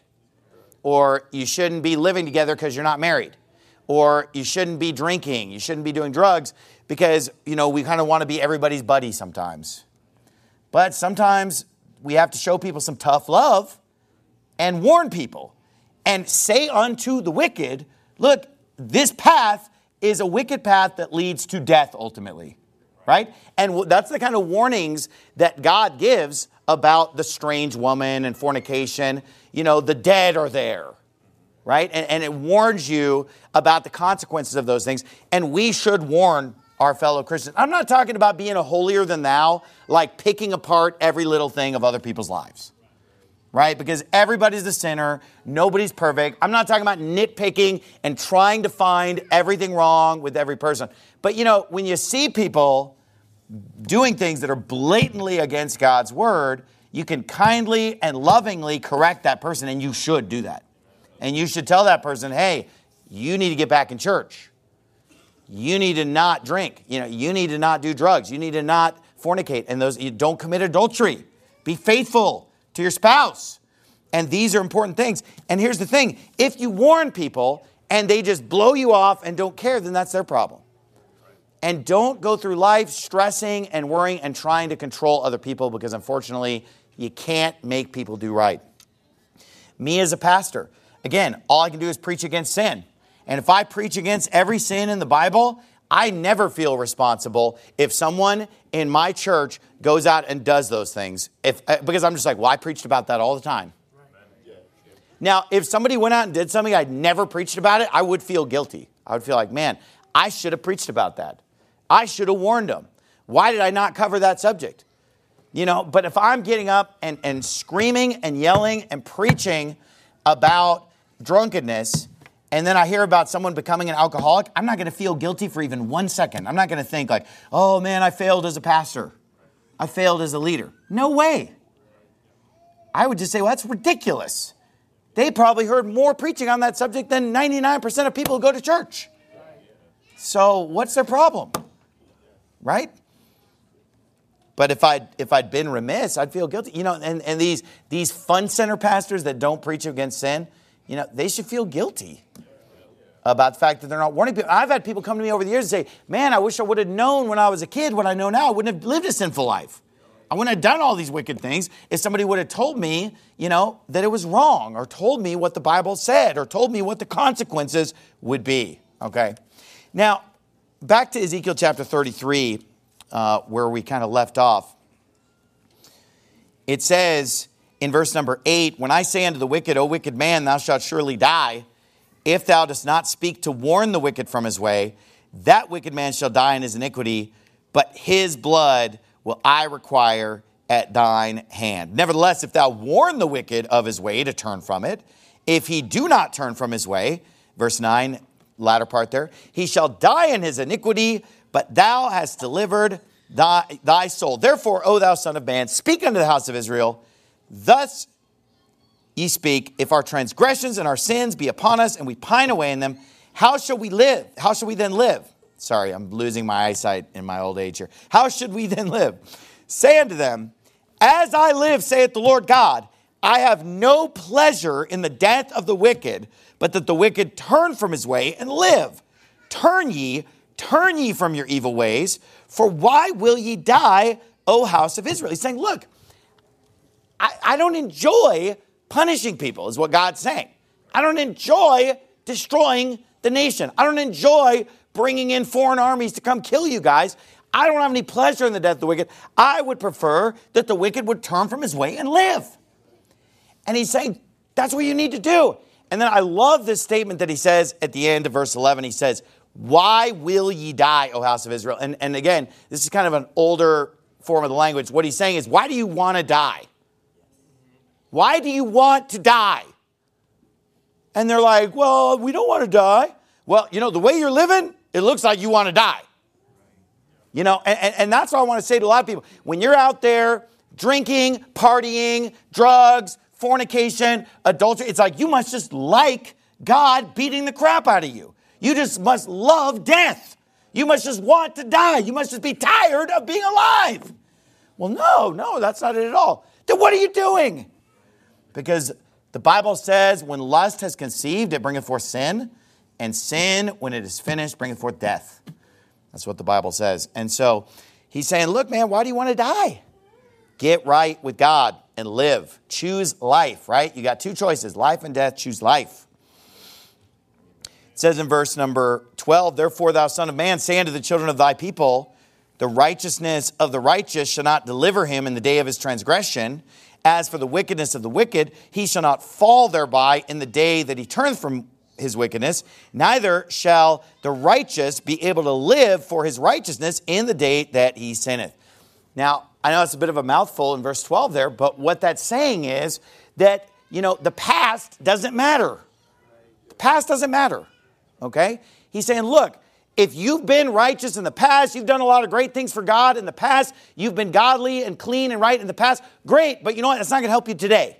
Or you shouldn't be living together because you're not married. Or you shouldn't be drinking, you shouldn't be doing drugs, because, you know, we kind of want to be everybody's buddy sometimes. But sometimes we have to show people some tough love and warn people and say unto the wicked, look, this path is a wicked path that leads to death ultimately, right? And that's the kind of warnings that God gives about the strange woman and fornication. You know, the dead are there, right? And, and it warns you about the consequences of those things. And we should warn our fellow Christians. I'm not talking about being a holier than thou, like picking apart every little thing of other people's lives, right? Because everybody's a sinner. Nobody's perfect. I'm not talking about nitpicking and trying to find everything wrong with every person. But, you know, when you see people doing things that are blatantly against God's word, you can kindly and lovingly correct that person, and you should do that. And you should tell that person, hey, you need to get back in church. You need to not drink. You know, you need to not do drugs. You need to not fornicate. And those, you don't commit adultery. Be faithful to your spouse. And these are important things. And here's the thing. If you warn people and they just blow you off and don't care, then that's their problem. And don't go through life stressing and worrying and trying to control other people, because unfortunately, you can't make people do right. Me as a pastor, again, all I can do is preach against sin. And if I preach against every sin in the Bible, I never feel responsible if someone in my church goes out and does those things. If because I'm just like, well, I preached about that all the time. Now, if somebody went out and did something I'd never preached about it, I would feel guilty. I would feel like, man, I should have preached about that. I should have warned them. Why did I not cover that subject? You know, but if I'm getting up and, and screaming and yelling and preaching about drunkenness, and then I hear about someone becoming an alcoholic, I'm not going to feel guilty for even one second. I'm not going to think like, oh man, I failed as a pastor. I failed as a leader. No way. I would just say, well, that's ridiculous. They probably heard more preaching on that subject than ninety-nine percent of people who go to church. So what's their problem? Right? But if I'd, if I'd been remiss, I'd feel guilty. You know, and, and these, these fun center pastors that don't preach against sin, you know, they should feel guilty about the fact that they're not warning people. I've had people come to me over the years and say, man, I wish I would have known when I was a kid what I know now. I wouldn't have lived a sinful life. I wouldn't have done all these wicked things if somebody would have told me, you know, that it was wrong, or told me what the Bible said, or told me what the consequences would be. Okay. Now, back to Ezekiel chapter thirty-three, uh, where we kind of left off. It says in verse number eight, when I say unto the wicked, O wicked man, thou shalt surely die, if thou dost not speak to warn the wicked from his way, that wicked man shall die in his iniquity, but his blood will I require at thine hand. Nevertheless, if thou warn the wicked of his way to turn from it, if he do not turn from his way, verse nine, latter part there, he shall die in his iniquity, but thou hast delivered thy, thy soul. Therefore, O thou son of man, speak unto the house of Israel, thus ye speak, if our transgressions and our sins be upon us, and we pine away in them, how shall we live? How shall we then live? Sorry, I'm losing my eyesight in my old age here. How should we then live? Say unto them, as I live, saith the Lord God, I have no pleasure in the death of the wicked, but that the wicked turn from his way and live. Turn ye, turn ye from your evil ways, for why will ye die, O house of Israel? He's saying, look, I, I don't enjoy punishing people, is what God's saying. I don't enjoy destroying the nation. I don't enjoy bringing in foreign armies to come kill you guys. I don't have any pleasure in the death of the wicked. I would prefer that the wicked would turn from his way and live. And he's saying, that's what you need to do. And then I love this statement that he says at the end of verse eleven. He says, why will ye die, O house of Israel? And, and again, this is kind of an older form of the language. What he's saying is, why do you want to die? Why do you want to die? And they're like, well, we don't want to die. Well, you know, the way you're living, it looks like you want to die. You know, and, and, and that's what I want to say to a lot of people. When you're out there drinking, partying, drugs, fornication, adultery, it's like you must just like God beating the crap out of you. You just must love death. You must just want to die. You must just be tired of being alive. Well, no, no, that's not it at all. Then what are you doing? Because the Bible says when lust has conceived, it bringeth forth sin. And sin, when it is finished, bringeth forth death. That's what the Bible says. And so he's saying, look, man, why do you want to die? Get right with God and live. Choose life, right? You got two choices, life and death. Choose life. It says in verse number twelve, therefore thou son of man, say unto the children of thy people, the righteousness of the righteous shall not deliver him in the day of his transgression. As for the wickedness of the wicked, he shall not fall thereby in the day that he turneth from his wickedness. Neither shall the righteous be able to live for his righteousness in the day that he sinneth. Now, I know it's a bit of a mouthful in verse twelve there, but what that's saying is that, you know, the past doesn't matter. The past doesn't matter, okay? He's saying, look, if you've been righteous in the past, you've done a lot of great things for God in the past, you've been godly and clean and right in the past, great, but you know what? It's not going to help you today.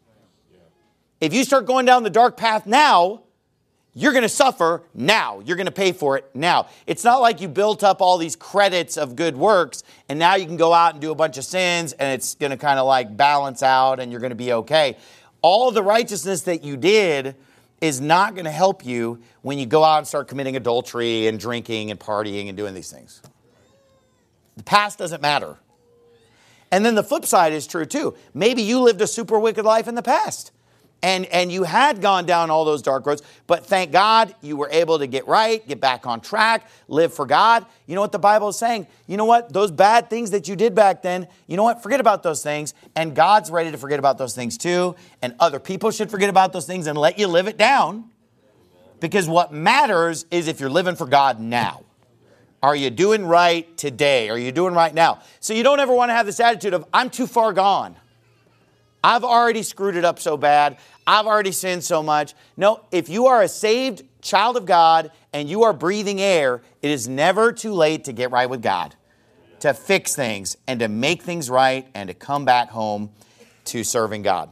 If you start going down the dark path now, you're going to suffer now. You're going to pay for it now. It's not like you built up all these credits of good works and now you can go out and do a bunch of sins and it's going to kind of like balance out and you're going to be okay. All the righteousness that you did is not going to help you when you go out and start committing adultery and drinking and partying and doing these things. The past doesn't matter. And then the flip side is true too. Maybe you lived a super wicked life in the past. And and you had gone down all those dark roads, but thank God you were able to get right, get back on track, live for God. You know what the Bible is saying? You know what? Those bad things that you did back then, you know what? Forget about those things. And God's ready to forget about those things too. And other people should forget about those things and let you live it down. Because what matters is if you're living for God now. Are you doing right today? Are you doing right now? So you don't ever want to have this attitude of, I'm too far gone. I've already screwed it up so bad. I've already sinned so much. No, if you are a saved child of God and you are breathing air, it is never too late to get right with God, to fix things and to make things right and to come back home to serving God.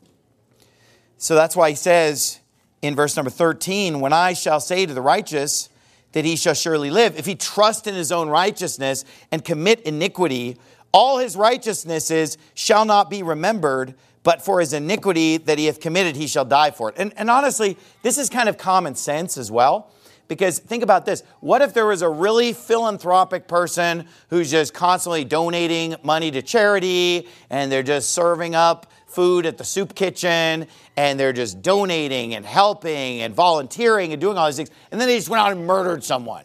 So that's why he says in verse number thirteen, when I shall say to the righteous that he shall surely live, if he trust in his own righteousness and commit iniquity, all his righteousnesses shall not be remembered, but for his iniquity that he hath committed, he shall die for it. And, and honestly, this is kind of common sense as well. Because think about this. What if there was a really philanthropic person who's just constantly donating money to charity and they're just serving up food at the soup kitchen and they're just donating and helping and volunteering and doing all these things. And then they just went out and murdered someone.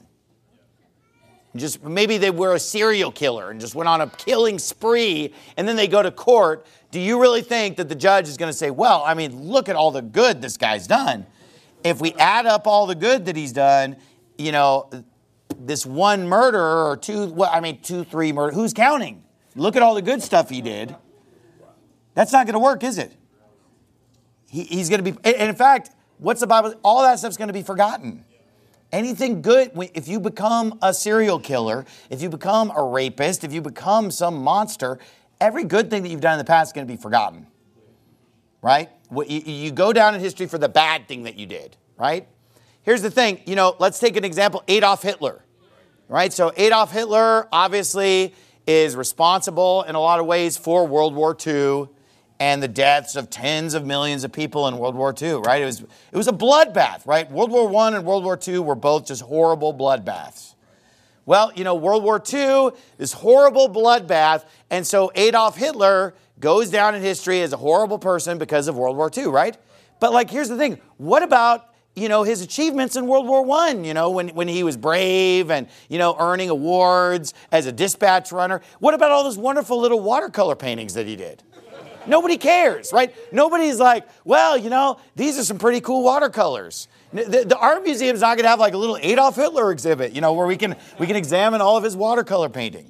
Just maybe they were a serial killer and just went on a killing spree and then they go to court. Do you really think that the judge is going to say, well, I mean, look at all the good this guy's done. If we add up all the good that he's done, you know, this one murder or two, well, I mean, two, three murder, who's counting? Look at all the good stuff he did. That's not going to work, is it? He, he's going to be, and in fact, what's the Bible? All that stuff's going to be forgotten. Anything good, if you become a serial killer, if you become a rapist, if you become some monster, every good thing that you've done in the past is going to be forgotten, right? You go down in history for the bad thing that you did, right? Here's the thing, you know, let's take an example, Adolf Hitler, right? So Adolf Hitler obviously is responsible in a lot of ways for World War Two and the deaths of tens of millions of people in World War Two, right? It was it was a bloodbath, right? World War One and World War Two were both just horrible bloodbaths. Well, you know, World War Two, this horrible bloodbath, and so Adolf Hitler goes down in history as a horrible person because of World War Two, right? But like, here's the thing. What about, you know, his achievements in World War One, you know, when, when he was brave and, you know, earning awards as a dispatch runner? What about all those wonderful little watercolor paintings that he did? Nobody cares, right? Nobody's like, well, you know, these are some pretty cool watercolors. The, the art museum's not going to have like a little Adolf Hitler exhibit, you know, where we can we can examine all of his watercolor painting.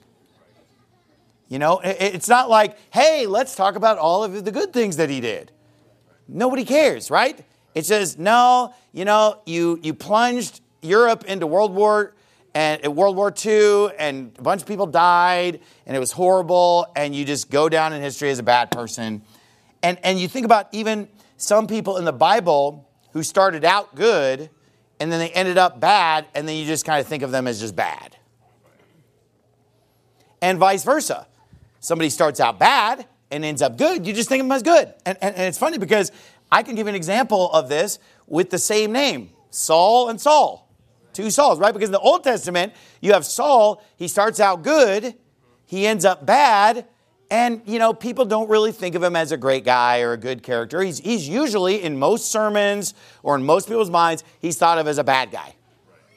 You know, it, it's not like, hey, let's talk about all of the good things that he did. Nobody cares, right? It says, no, you know, you you plunged Europe into World War and World War Two, and a bunch of people died, and it was horrible, and you just go down in history as a bad person. And and you think about even some people in the Bible who started out good, and then they ended up bad, and then you just kind of think of them as just bad. And vice versa. Somebody starts out bad and ends up good, you just think of them as good. And, and, and it's funny because I can give you an example of this with the same name, Saul and Saul. Two Sauls, right? Because in the Old Testament, you have Saul, he starts out good, he ends up bad, and, you know, people don't really think of him as a great guy or a good character. He's, he's usually, in most sermons or in most people's minds, he's thought of as a bad guy.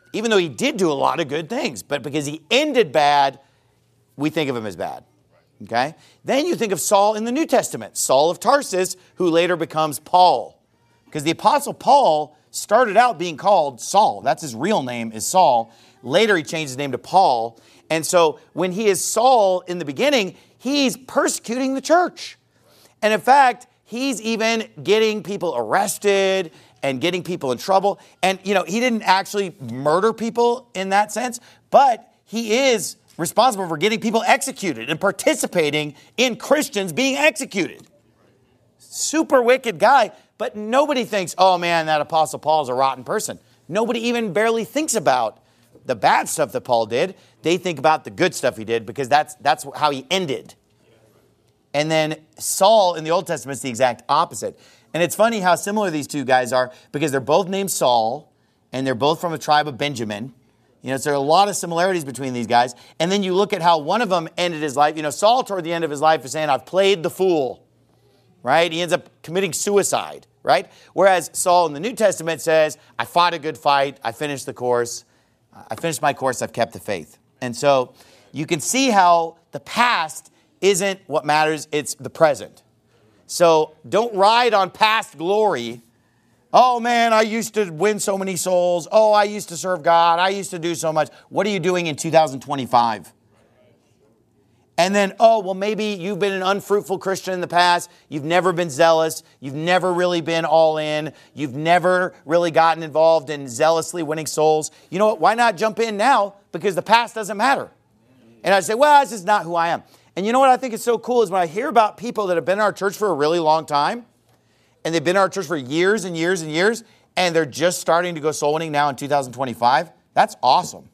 even though he did do a lot of good things. But because he ended bad, we think of him as bad. Okay? Then you think of Saul in the New Testament, Saul of Tarsus, who later becomes Paul. Because the Apostle Paul started out being called Saul. That's his real name, is Saul. Later he changed his name to Paul. And so when he is Saul in the beginning, he's persecuting the church. And in fact, he's even getting people arrested and getting people in trouble. And, you know, he didn't actually murder people in that sense, but he is responsible for getting people executed and participating in Christians being executed. Super wicked guy, but nobody thinks, oh man, that Apostle Paul is a rotten person. Nobody even barely thinks about the bad stuff that Paul did. They think about the good stuff he did because that's that's how he ended. And then Saul in the Old Testament is the exact opposite. And it's funny how similar these two guys are because they're both named Saul and they're both from the tribe of Benjamin. You know, so there are a lot of similarities between these guys. And then you look at how one of them ended his life. You know, Saul toward the end of his life is saying, I've played the fool, right? He ends up committing suicide, right? Whereas Saul in the New Testament says, I fought a good fight. I finished the course. I finished my course. I've kept the faith. And so you can see how the past isn't what matters. It's the present. So don't ride on past glory. Oh, man, I used to win so many souls. Oh, I used to serve God. I used to do so much. What are you doing in two thousand twenty-five? And then, oh, well, maybe you've been an unfruitful Christian in the past. You've never been zealous. You've never really been all in. You've never really gotten involved in zealously winning souls. You know what? Why not jump in now? Because the past doesn't matter. And I say, well, this is not who I am. And you know what I think is so cool is when I hear about people that have been in our church for a really long time, and they've been in our church for years and years and years, and they're just starting to go soul winning now in two thousand twenty-five. That's awesome.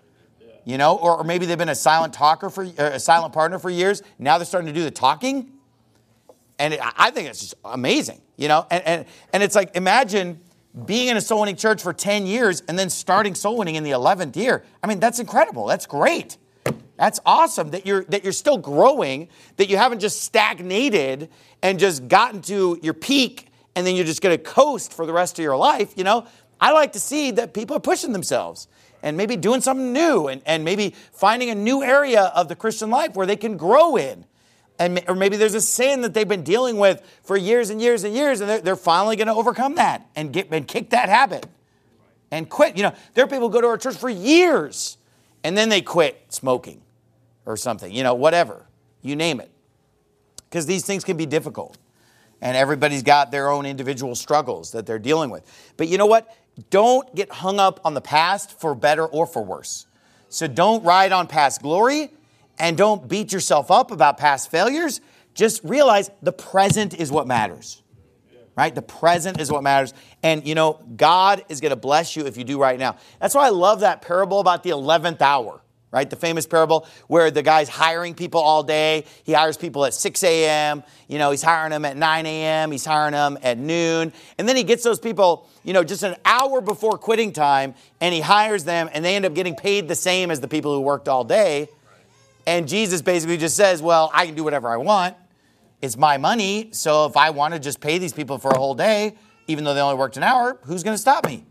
You know, or, or maybe they've been a silent talker for uh, a silent partner for years. Now they're starting to do the talking, and it, I think it's just amazing. You know, and, and and it's like imagine being in a soul winning church for ten years and then starting soul winning in the eleventh year. I mean, that's incredible. That's great. That's awesome that you're that you're still growing. That you haven't just stagnated and just gotten to your peak, and then you're just going to coast for the rest of your life. You know, I like to see that people are pushing themselves. And maybe doing something new and, and maybe finding a new area of the Christian life where they can grow in. And, or maybe there's a sin that they've been dealing with for years and years and years, and they're, they're finally going to overcome that and get and kick that habit and quit. You know, there are people who go to our church for years, and then they quit smoking or something, you know, whatever. You name it. Because these things can be difficult. And everybody's got their own individual struggles that they're dealing with. But you know what? Don't get hung up on the past for better or for worse. So don't ride on past glory and don't beat yourself up about past failures. Just realize the present is what matters, right? The present is what matters. And, you know, God is going to bless you if you do right now. That's why I love that parable about the eleventh hour. Right? The famous parable where the guy's hiring people all day. He hires people at six a.m. You know, he's hiring them at nine a.m. He's hiring them at noon. And then he gets those people, you know, just an hour before quitting time, and he hires them, and they end up getting paid the same as the people who worked all day. And Jesus basically just says, well, I can do whatever I want. It's my money. So if I want to just pay these people for a whole day, even though they only worked an hour, who's going to stop me?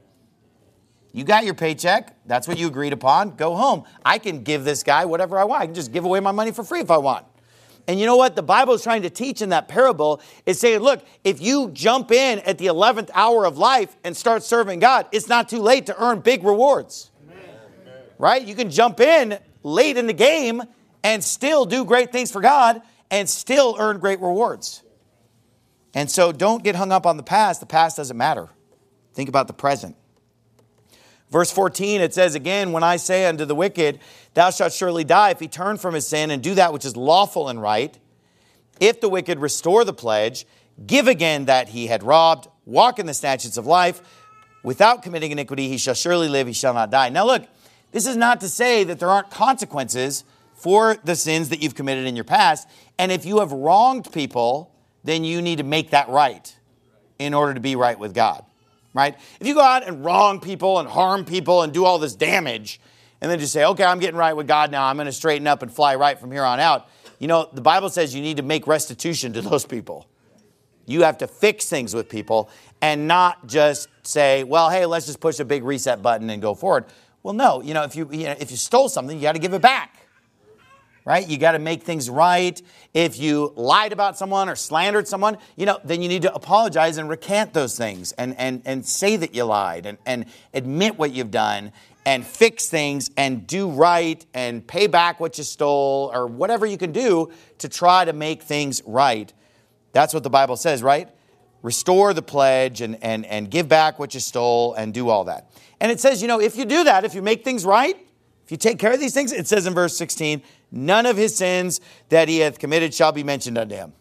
You got your paycheck. That's what you agreed upon. Go home. I can give this guy whatever I want. I can just give away my money for free if I want. And you know what? The Bible is trying to teach in that parable is saying, look, if you jump in at the eleventh hour of life and start serving God, it's not too late to earn big rewards. Amen. Right? You can jump in late in the game and still do great things for God and still earn great rewards. And so don't get hung up on the past. The past doesn't matter. Think about the present. Verse fourteen, it says again, when I say unto the wicked, thou shalt surely die if he turn from his sin and do that which is lawful and right. If the wicked restore the pledge, give again that he had robbed, walk in the statutes of life, without committing iniquity, he shall surely live, he shall not die. Now look, this is not to say that there aren't consequences for the sins that you've committed in your past. And if you have wronged people, then you need to make that right in order to be right with God. Right? If you go out and wrong people and harm people and do all this damage and then just say, okay, I'm getting right with God now. I'm going to straighten up and fly right from here on out. You know, the Bible says you need to make restitution to those people. You have to fix things with people and not just say, well, hey, let's just push a big reset button and go forward. Well, no, you know, if you, you know, if you stole something, you got to give it back, right? You got to make things right. If you lied about someone or slandered someone, you know, then you need to apologize and recant those things and, and, and say that you lied and, and admit what you've done and fix things and do right and pay back what you stole or whatever you can do to try to make things right. That's what the Bible says, right? Restore the pledge and, and, and give back what you stole and do all that. And it says, you know, if you do that, if you make things right, if you take care of these things, it says in verse sixteen, none of his sins that he hath committed shall be mentioned unto him.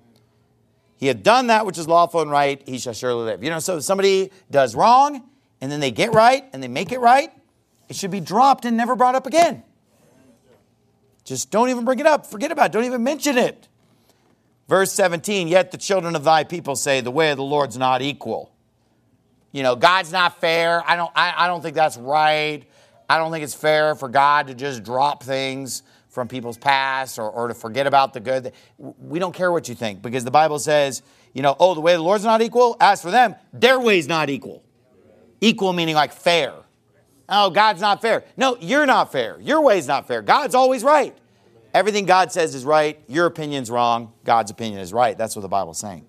He hath done that which is lawful and right, he shall surely live. You know, so if somebody does wrong and then they get right and they make it right, it should be dropped and never brought up again. Just don't even bring it up. Forget about it. Don't even mention it. Verse seventeen, yet the children of thy people say, the way of the Lord's not equal. You know, God's not fair. I don't, I, I don't think that's right. I don't think it's fair for God to just drop things from people's past or, or to forget about the good. We don't care what you think because the Bible says, you know, oh, the way of the Lord's not equal. As for them, their way's not equal. Equal meaning like fair. Oh, God's not fair. No, you're not fair. Your way's not fair. God's always right. Everything God says is right. Your opinion's wrong. God's opinion is right. That's what the Bible's saying.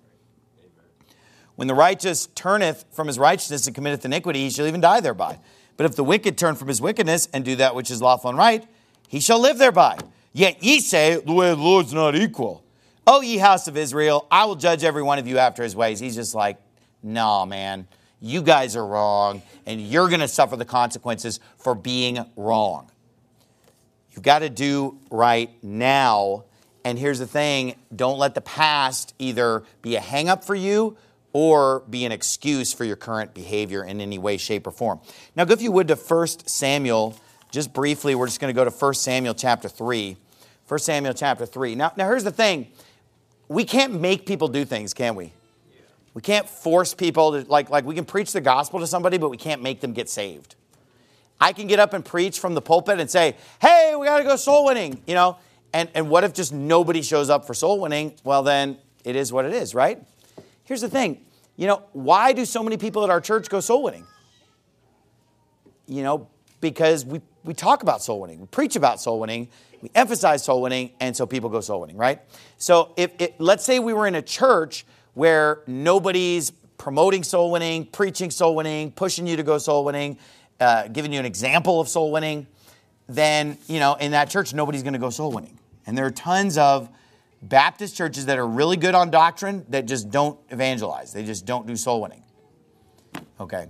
When the righteous turneth from his righteousness and committeth iniquity, he shall even die thereby. But if the wicked turn from his wickedness and do that which is lawful and right, he shall live thereby. Yet ye say, the way of the Lord's not equal. O ye house of Israel, I will judge every one of you after his ways. He's just like, no, man, you guys are wrong, and you're going to suffer the consequences for being wrong. You've got to do right now. And here's the thing, don't let the past either be a hang-up for you or be an excuse for your current behavior in any way, shape, or form. Now, go if you would to First Samuel, just briefly, we're just going to go to First Samuel chapter three. First Samuel chapter three. Now, now, here's the thing. We can't make people do things, can we? We can't force people to, like, like we can preach the gospel to somebody, but we can't make them get saved. I can get up and preach from the pulpit and say, hey, we got to go soul winning, you know. And, and what if just nobody shows up for soul winning? Well, then it is what it is, right? Here's the thing, you know, why do so many people at our church go soul winning? You know, because we, we talk about soul winning, we preach about soul winning, we emphasize soul winning, and so people go soul winning, right? So if it, let's say we were in a church where nobody's promoting soul winning, preaching soul winning, pushing you to go soul winning, uh, giving you an example of soul winning, then, you know, in that church, nobody's going to go soul winning. And there are tons of Baptist churches that are really good on doctrine that just don't evangelize. They just don't do soul winning. Okay.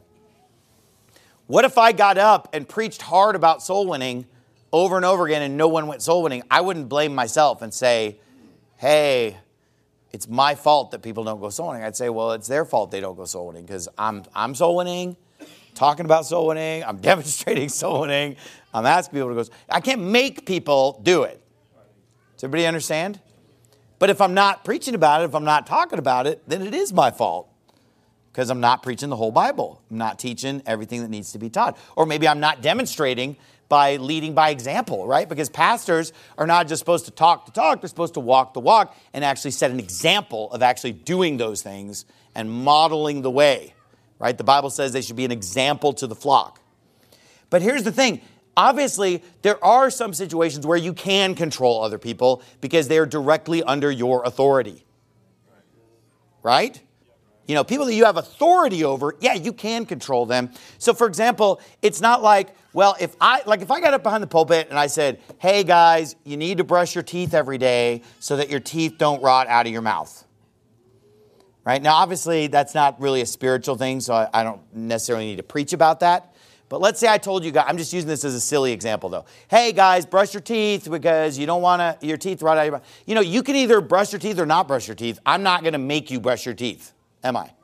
What if I got up and preached hard about soul winning over and over again and no one went soul winning? I wouldn't blame myself and say, hey, it's my fault that people don't go soul winning. I'd say, well, it's their fault they don't go soul winning because I'm, I'm soul winning, talking about soul winning, I'm demonstrating soul winning, I'm asking people to go. I can't make people do it. Does everybody understand? But if I'm not preaching about it, if I'm not talking about it, then it is my fault. Because I'm not preaching the whole Bible. I'm not teaching everything that needs to be taught. Or maybe I'm not demonstrating by leading by example, right? Because pastors are not just supposed to talk to talk, they're supposed to walk the walk and actually set an example of actually doing those things and modeling the way, right? The Bible says they should be an example to the flock. But here's the thing. Obviously, there are some situations where you can control other people because they're directly under your authority. Right? You know, people that you have authority over, yeah, you can control them. So, for example, it's not like, well, if I like if I got up behind the pulpit and I said, hey, guys, you need to brush your teeth every day so that your teeth don't rot out of your mouth. Right? Now, obviously, that's not really a spiritual thing, so I, I don't necessarily need to preach about that. But let's say I told you guys, I'm just using this as a silly example though. Hey guys, brush your teeth because you don't want to, your teeth rot out of your mouth. You know, you can either brush your teeth or not brush your teeth. I'm not going to make you brush your teeth, am I?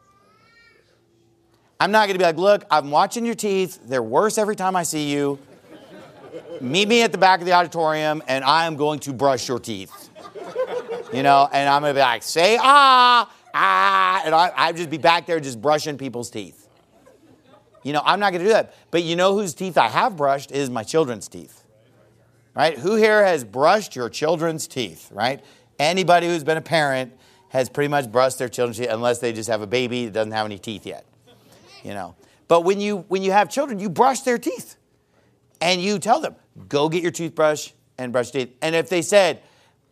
I'm not going to be like, look, I'm watching your teeth. They're worse every time I see you. Meet me at the back of the auditorium and I am going to brush your teeth. You know, and I'm going to be like, say ah, ah, and I, I'd just be back there just brushing people's teeth. You know, I'm not going to do that. But you know whose teeth I have brushed is my children's teeth. Right? Who here has brushed your children's teeth? Right? Anybody who's been a parent, has pretty much brushed their children's teeth, unless they just have a baby that doesn't have any teeth yet. You know. But when you when you have children, you brush their teeth. And you tell them, go get your toothbrush and brush your teeth. And if they said,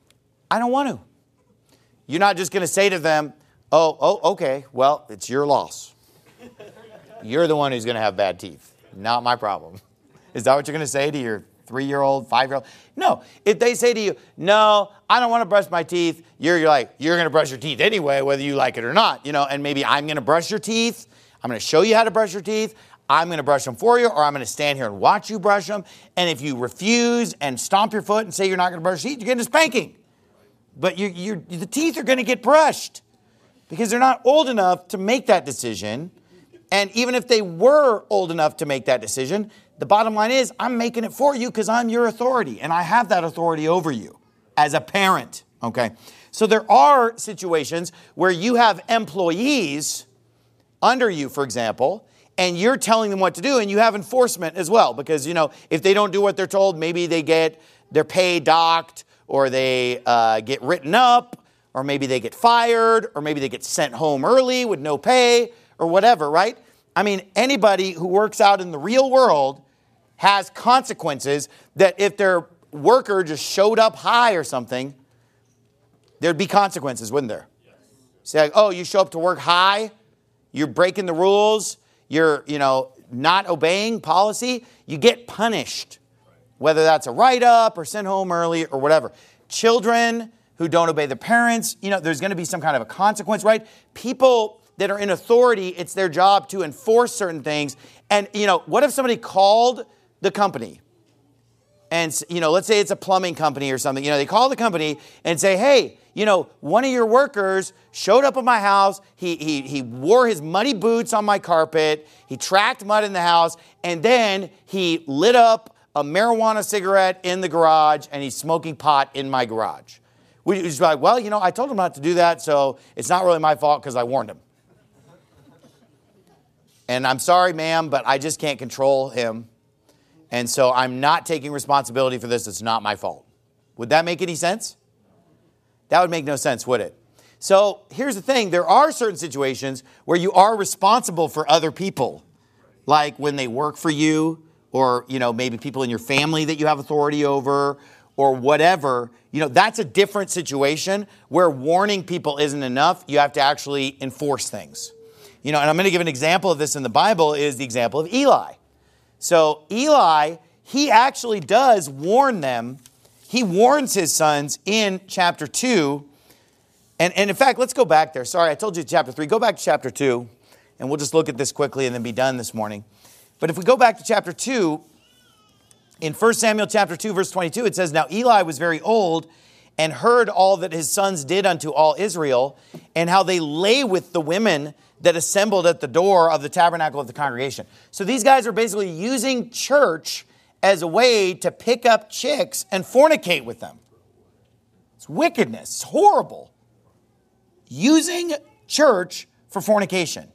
I don't want to, you're not just going to say to them, oh, oh, okay, well, it's your loss. You're the one who's going to have bad teeth. Not my problem. Is that what you're going to say to your three-year-old, five-year-old? No. If they say to you, no, I don't want to brush my teeth, you're, you're like, you're going to brush your teeth anyway, whether you like it or not. You know, and maybe I'm going to brush your teeth. I'm going to show you how to brush your teeth. I'm going to brush them for you, or I'm going to stand here and watch you brush them. And if you refuse and stomp your foot and say you're not going to brush your teeth, you're getting a spanking. But you, you're, the teeth are going to get brushed because they're not old enough to make that decision. And even if they were old enough to make that decision, the bottom line is I'm making it for you because I'm your authority, and I have that authority over you as a parent. Okay, so there are situations where you have employees under you, for example, and you're telling them what to do, and you have enforcement as well. Because, you know, if they don't do what they're told, maybe they get their pay docked, or they uh, get written up, or maybe they get fired, or maybe they get sent home early with no pay, or whatever, right? I mean, anybody who works out in the real world has consequences that if their worker just showed up high or something, there'd be consequences, wouldn't there? Yes. Say, oh, you show up to work high, you're breaking the rules, you're, you know, not obeying policy, you get punished. Whether that's a write-up or sent home early or whatever. Children who don't obey their parents, you know, there's going to be some kind of a consequence, right? People that are in authority, it's their job to enforce certain things. And, you know, what if somebody called the company? And, you know, let's say it's a plumbing company or something. You know, they call the company and say, hey, you know, one of your workers showed up at my house. He, he, he wore his muddy boots on my carpet. He tracked mud in the house. And then he lit up a marijuana cigarette in the garage, and he's smoking pot in my garage. We just like, well, you know, I told him not to do that, so it's not really my fault because I warned him. And I'm sorry, ma'am, but I just can't control him. And so I'm not taking responsibility for this. It's not my fault. Would that make any sense? That would make no sense, would it? So here's the thing. There are certain situations where you are responsible for other people, like when they work for you, or, you know, maybe people in your family that you have authority over, or whatever. You know, that's a different situation where warning people isn't enough. You have to actually enforce things. You know, and I'm going to give an example of this in the Bible is the example of Eli. So Eli, he actually does warn them. He warns his sons in chapter two. And, and in fact, let's go back there. Sorry, I told you chapter three. Go back to chapter two, and we'll just look at this quickly and then be done this morning. But if we go back to chapter two, in First Samuel chapter two, verse twenty-two, it says, now Eli was very old and heard all that his sons did unto all Israel, and how they lay with the women that assembled at the door of the tabernacle of the congregation. So these guys are basically using church as a way to pick up chicks and fornicate with them. It's wickedness. It's horrible. Using church for fornication.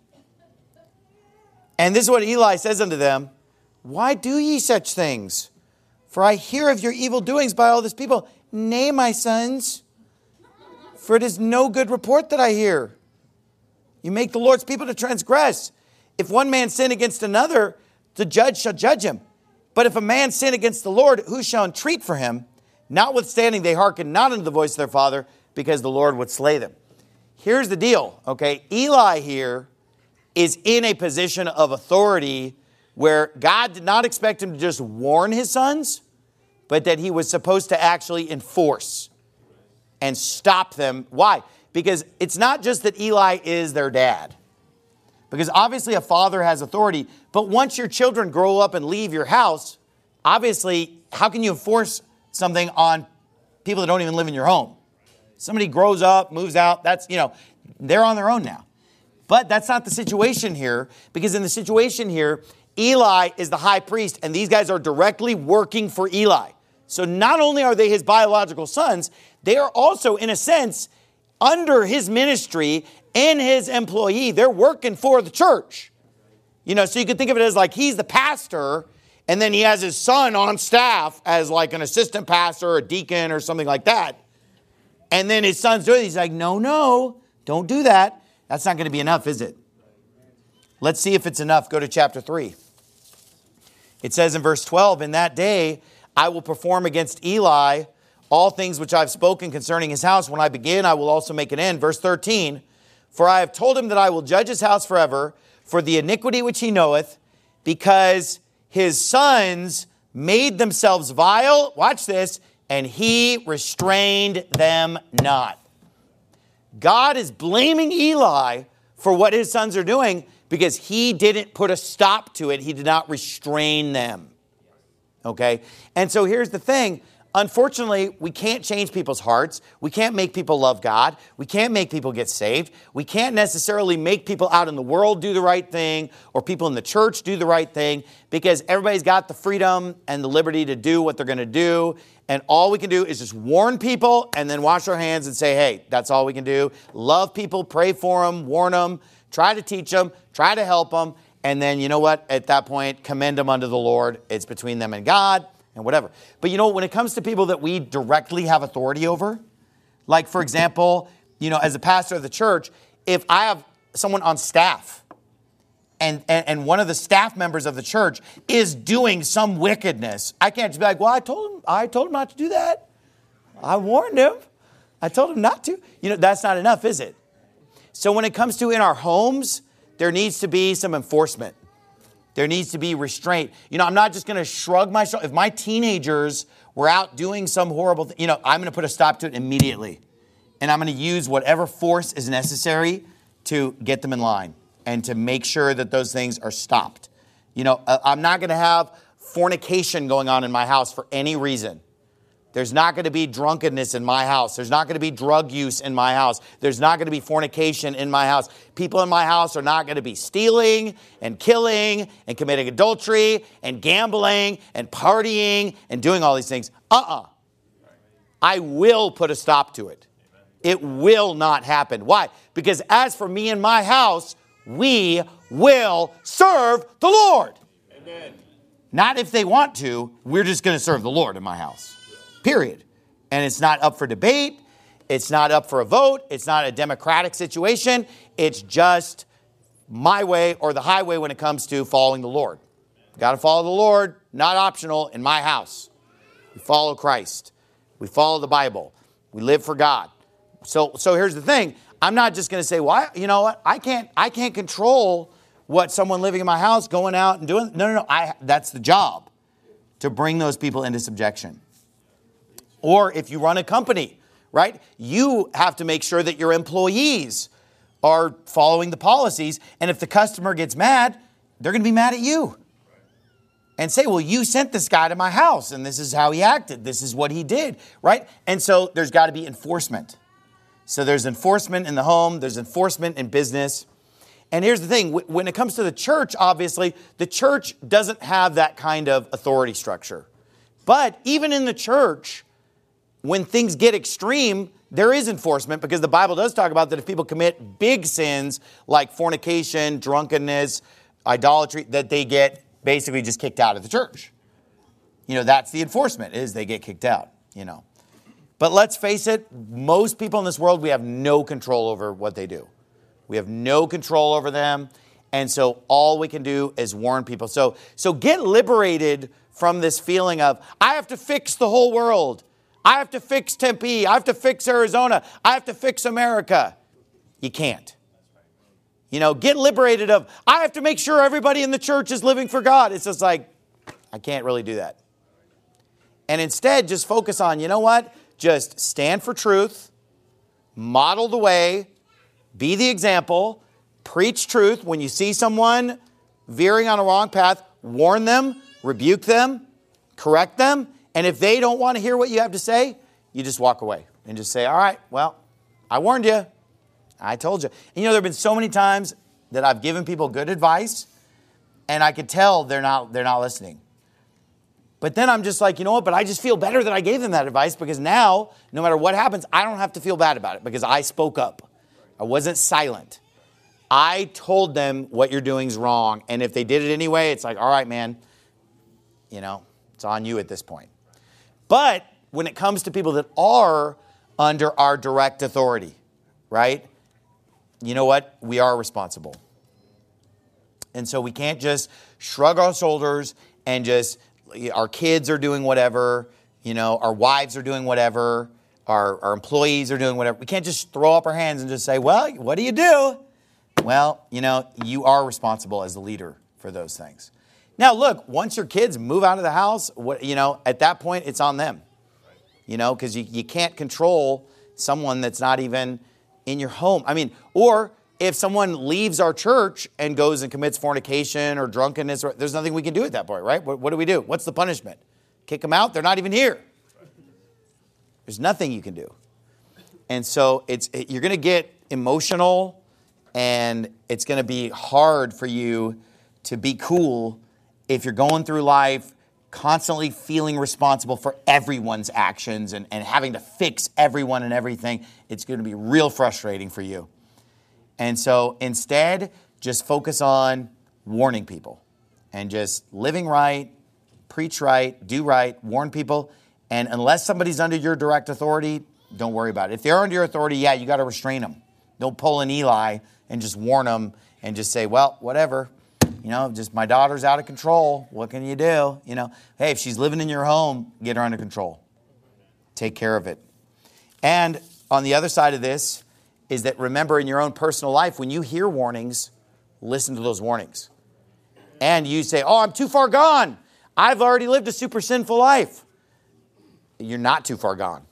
And this is what Eli says unto them, why do ye such things? For I hear of your evil doings by all this people. Nay, my sons, for it is no good report that I hear. You make the Lord's people to transgress. If one man sin against another, the judge shall judge him. But if a man sin against the Lord, who shall entreat for him? Notwithstanding, they hearken not unto the voice of their father, because the Lord would slay them. Here's the deal, okay? Eli here is in a position of authority where God did not expect him to just warn his sons, but that he was supposed to actually enforce and stop them. Why? Because it's not just that Eli is their dad. Because obviously a father has authority, but once your children grow up and leave your house, obviously, how can you enforce something on people that don't even live in your home? Somebody grows up, moves out, that's, you know, they're on their own now. But that's not the situation here, because in the situation here, Eli is the high priest, and these guys are directly working for Eli. So not only are they his biological sons, they are also, in a sense, under his ministry and his employee. They're working for the church. You know, so you could think of it as like he's the pastor, and then he has his son on staff as like an assistant pastor or a deacon or something like that. And then his son's doing it. He's like, no, no, don't do that. That's not going to be enough, is it? Let's see if it's enough. Go to chapter three. It says in verse twelve, in that day I will perform against Eli all things which I have spoken concerning his house. When I begin, I will also make an end. Verse thirteen, for I have told him that I will judge his house forever for the iniquity which he knoweth, because his sons made themselves vile. Watch this. And he restrained them not. God is blaming Eli for what his sons are doing because he didn't put a stop to it. He did not restrain them. Okay? And so here's the thing. Unfortunately, we can't change people's hearts. We can't make people love God. We can't make people get saved. We can't necessarily make people out in the world do the right thing or people in the church do the right thing because everybody's got the freedom and the liberty to do what they're going to do. And all we can do is just warn people and then wash our hands and say, hey, that's all we can do. Love people, pray for them, warn them, try to teach them, try to help them. And then, you know what? At that point, commend them unto the Lord. It's between them and God. And whatever. But you know, when it comes to people that we directly have authority over, like for example, you know, as a pastor of the church, if I have someone on staff and, and, and one of the staff members of the church is doing some wickedness, I can't just be like, well, I told him, I told him not to do that. I warned him. I told him not to. You know, that's not enough, is it? So when it comes to in our homes, there needs to be some enforcement. There needs to be restraint. You know, I'm not just going to shrug my shoulders. If my teenagers were out doing some horrible thing, you know, I'm going to put a stop to it immediately. And I'm going to use whatever force is necessary to get them in line and to make sure that those things are stopped. You know, I'm not going to have fornication going on in my house for any reason. There's not going to be drunkenness in my house. There's not going to be drug use in my house. There's not going to be fornication in my house. People in my house are not going to be stealing and killing and committing adultery and gambling and partying and doing all these things. Uh-uh. I will put a stop to it. It will not happen. Why? Because as for me and my house, we will serve the Lord. Amen. Not if they want to. We're just going to serve the Lord in my house. Period. And it's not up for debate. It's not up for a vote. It's not a democratic situation. It's just my way or the highway when it comes to following the Lord. Got to follow the Lord, not optional in my house. We follow Christ. We follow the Bible. We live for God. So, so here's the thing. I'm not just going to say, well, you know what? I can't, I can't control what someone living in my house going out and doing. No, no, no. I, that's the job, to bring those people into subjection. Or if you run a company, right, you have to make sure that your employees are following the policies. And if the customer gets mad, they're going to be mad at you and say, well, you sent this guy to my house and this is how he acted. This is what he did, right? And so there's got to be enforcement. So there's enforcement in the home. There's enforcement in business. And here's the thing. When it comes to the church, obviously, the church doesn't have that kind of authority structure. But even in the church, when things get extreme, there is enforcement because the Bible does talk about that if people commit big sins like fornication, drunkenness, idolatry, that they get basically just kicked out of the church. You know, that's the enforcement, is they get kicked out, you know. But let's face it, most people in this world, we have no control over what they do. We have no control over them. And so all we can do is warn people. So, so get liberated from this feeling of, I have to fix the whole world. I have to fix Tempe. I have to fix Arizona. I have to fix America. You can't. You know, get liberated of, I have to make sure everybody in the church is living for God. It's just like, I can't really do that. And instead, just focus on, you know what? Just stand for truth, model the way, be the example, preach truth. When you see someone veering on a wrong path, warn them, rebuke them, correct them. And if they don't want to hear what you have to say, you just walk away and just say, all right, well, I warned you. I told you. And you know, there have been so many times that I've given people good advice and I could tell they're not, they're not listening. But then I'm just like, you know what? But I just feel better that I gave them that advice because now, no matter what happens, I don't have to feel bad about it because I spoke up. I wasn't silent. I told them what you're doing is wrong. And if they did it anyway, it's like, all right, man, you know, it's on you at this point. But when it comes to people that are under our direct authority, right? You know what? We are responsible. And so we can't just shrug our shoulders and just, our kids are doing whatever, you know, our wives are doing whatever, our, our employees are doing whatever. We can't just throw up our hands and just say, well, what do you do? Well, you know, you are responsible as the leader for those things. Now, look, once your kids move out of the house, what, you know, at that point, it's on them. You know, because you, you can't control someone that's not even in your home. I mean, or if someone leaves our church and goes and commits fornication or drunkenness, there's nothing we can do at that point, right? What, what do we do? What's the punishment? Kick them out? They're not even here. There's nothing you can do. And so it's it, you're going to get emotional, and it's going to be hard for you to be cool if you're going through life constantly feeling responsible for everyone's actions and, and having to fix everyone and everything. It's going to be real frustrating for you. And so instead, just focus on warning people and just living right, preach right, do right, warn people. And unless somebody's under your direct authority, don't worry about it. If they're under your authority, yeah, you got to restrain them. Don't pull an Eli and just warn them and just say, well, whatever. You know, just my daughter's out of control. What can you do? You know, hey, if she's living in your home, get her under control. Take care of it. And on the other side of this is that remember in your own personal life, when you hear warnings, listen to those warnings. And you say, oh, I'm too far gone. I've already lived a super sinful life. You're not too far gone.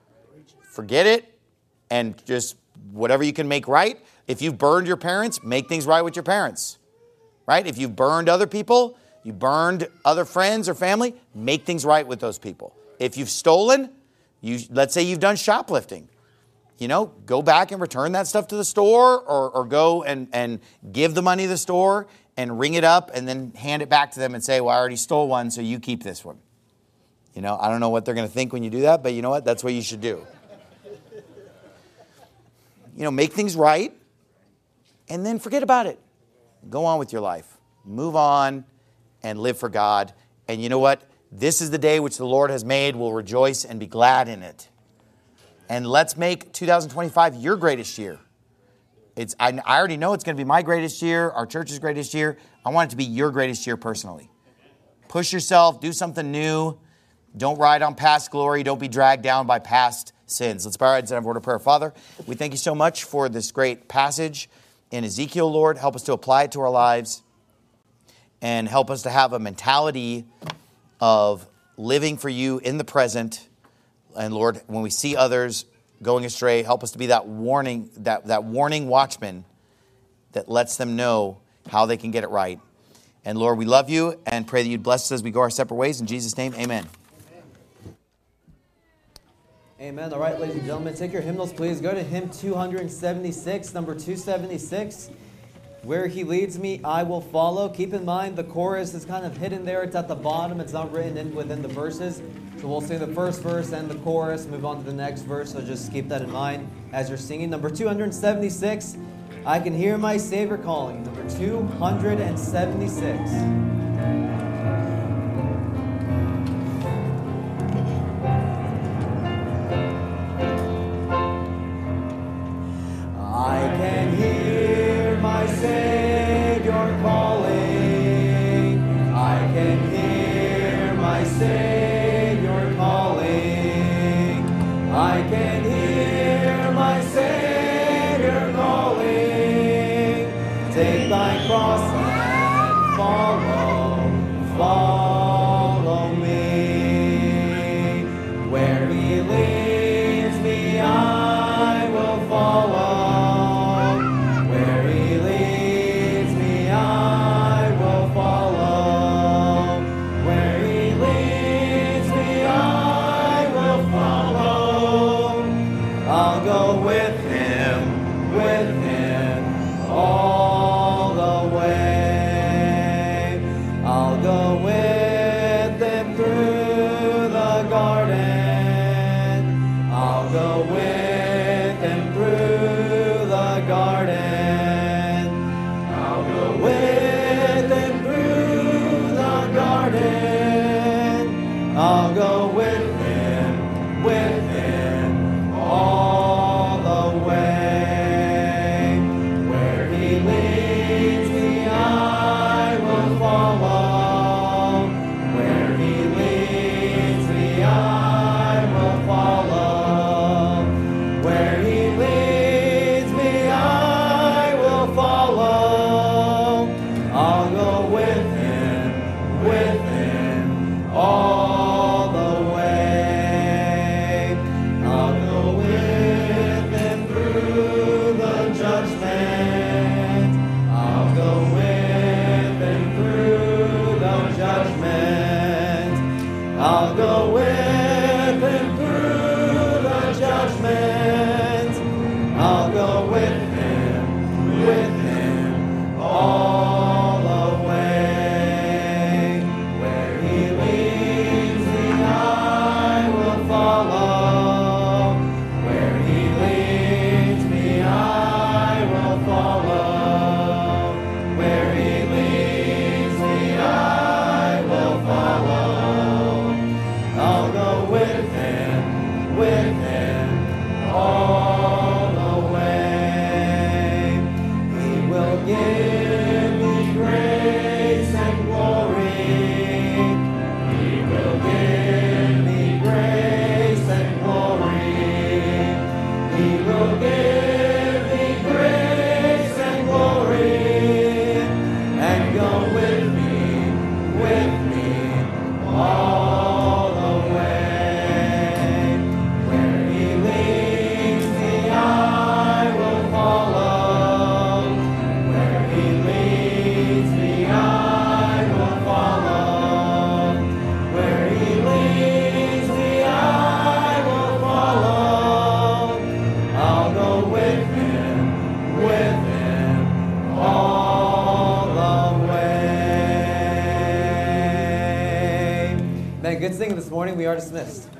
Forget it and just whatever you can make right. If you've burned your parents, make things right with your parents. Right? If you've burned other people, you burned other friends or family, make things right with those people. If you've stolen, you let's say you've done shoplifting. You know, go back and return that stuff to the store or, or go and, and give the money to the store and ring it up and then hand it back to them and say, well, I already stole one, so you keep this one. You know, I don't know what they're going to think when you do that, but you know what? That's what you should do. You know, make things right and then forget about it. Go on with your life. Move on and live for God. And you know what? This is the day which the Lord has made. We'll rejoice and be glad in it. And let's make two thousand twenty-five your greatest year. It's I, I already know it's going to be my greatest year, our church's greatest year. I want it to be your greatest year personally. Push yourself. Do something new. Don't ride on past glory. Don't be dragged down by past sins. Let's bow our heads and have a word of prayer. Father, we thank you so much for this great passage in Ezekiel, Lord. Help us to apply it to our lives and help us to have a mentality of living for you in the present. And Lord, when we see others going astray, help us to be that warning, that, that warning watchman that lets them know how they can get it right. And Lord, we love you and pray that you'd bless us as we go our separate ways. In Jesus' name, amen. Amen. All right, ladies and gentlemen, take your hymnals, please. Go to hymn two seventy-six, number two seventy-six. Where he leads me, I will follow. Keep in mind, the chorus is kind of hidden there. It's at the bottom. It's not written in within the verses. So we'll sing the first verse and the chorus, move on to the next verse. So just keep that in mind as you're singing. Number two seventy-six, I can hear my Savior calling. Number two seventy-six. I'll go with good singing this morning. We are dismissed.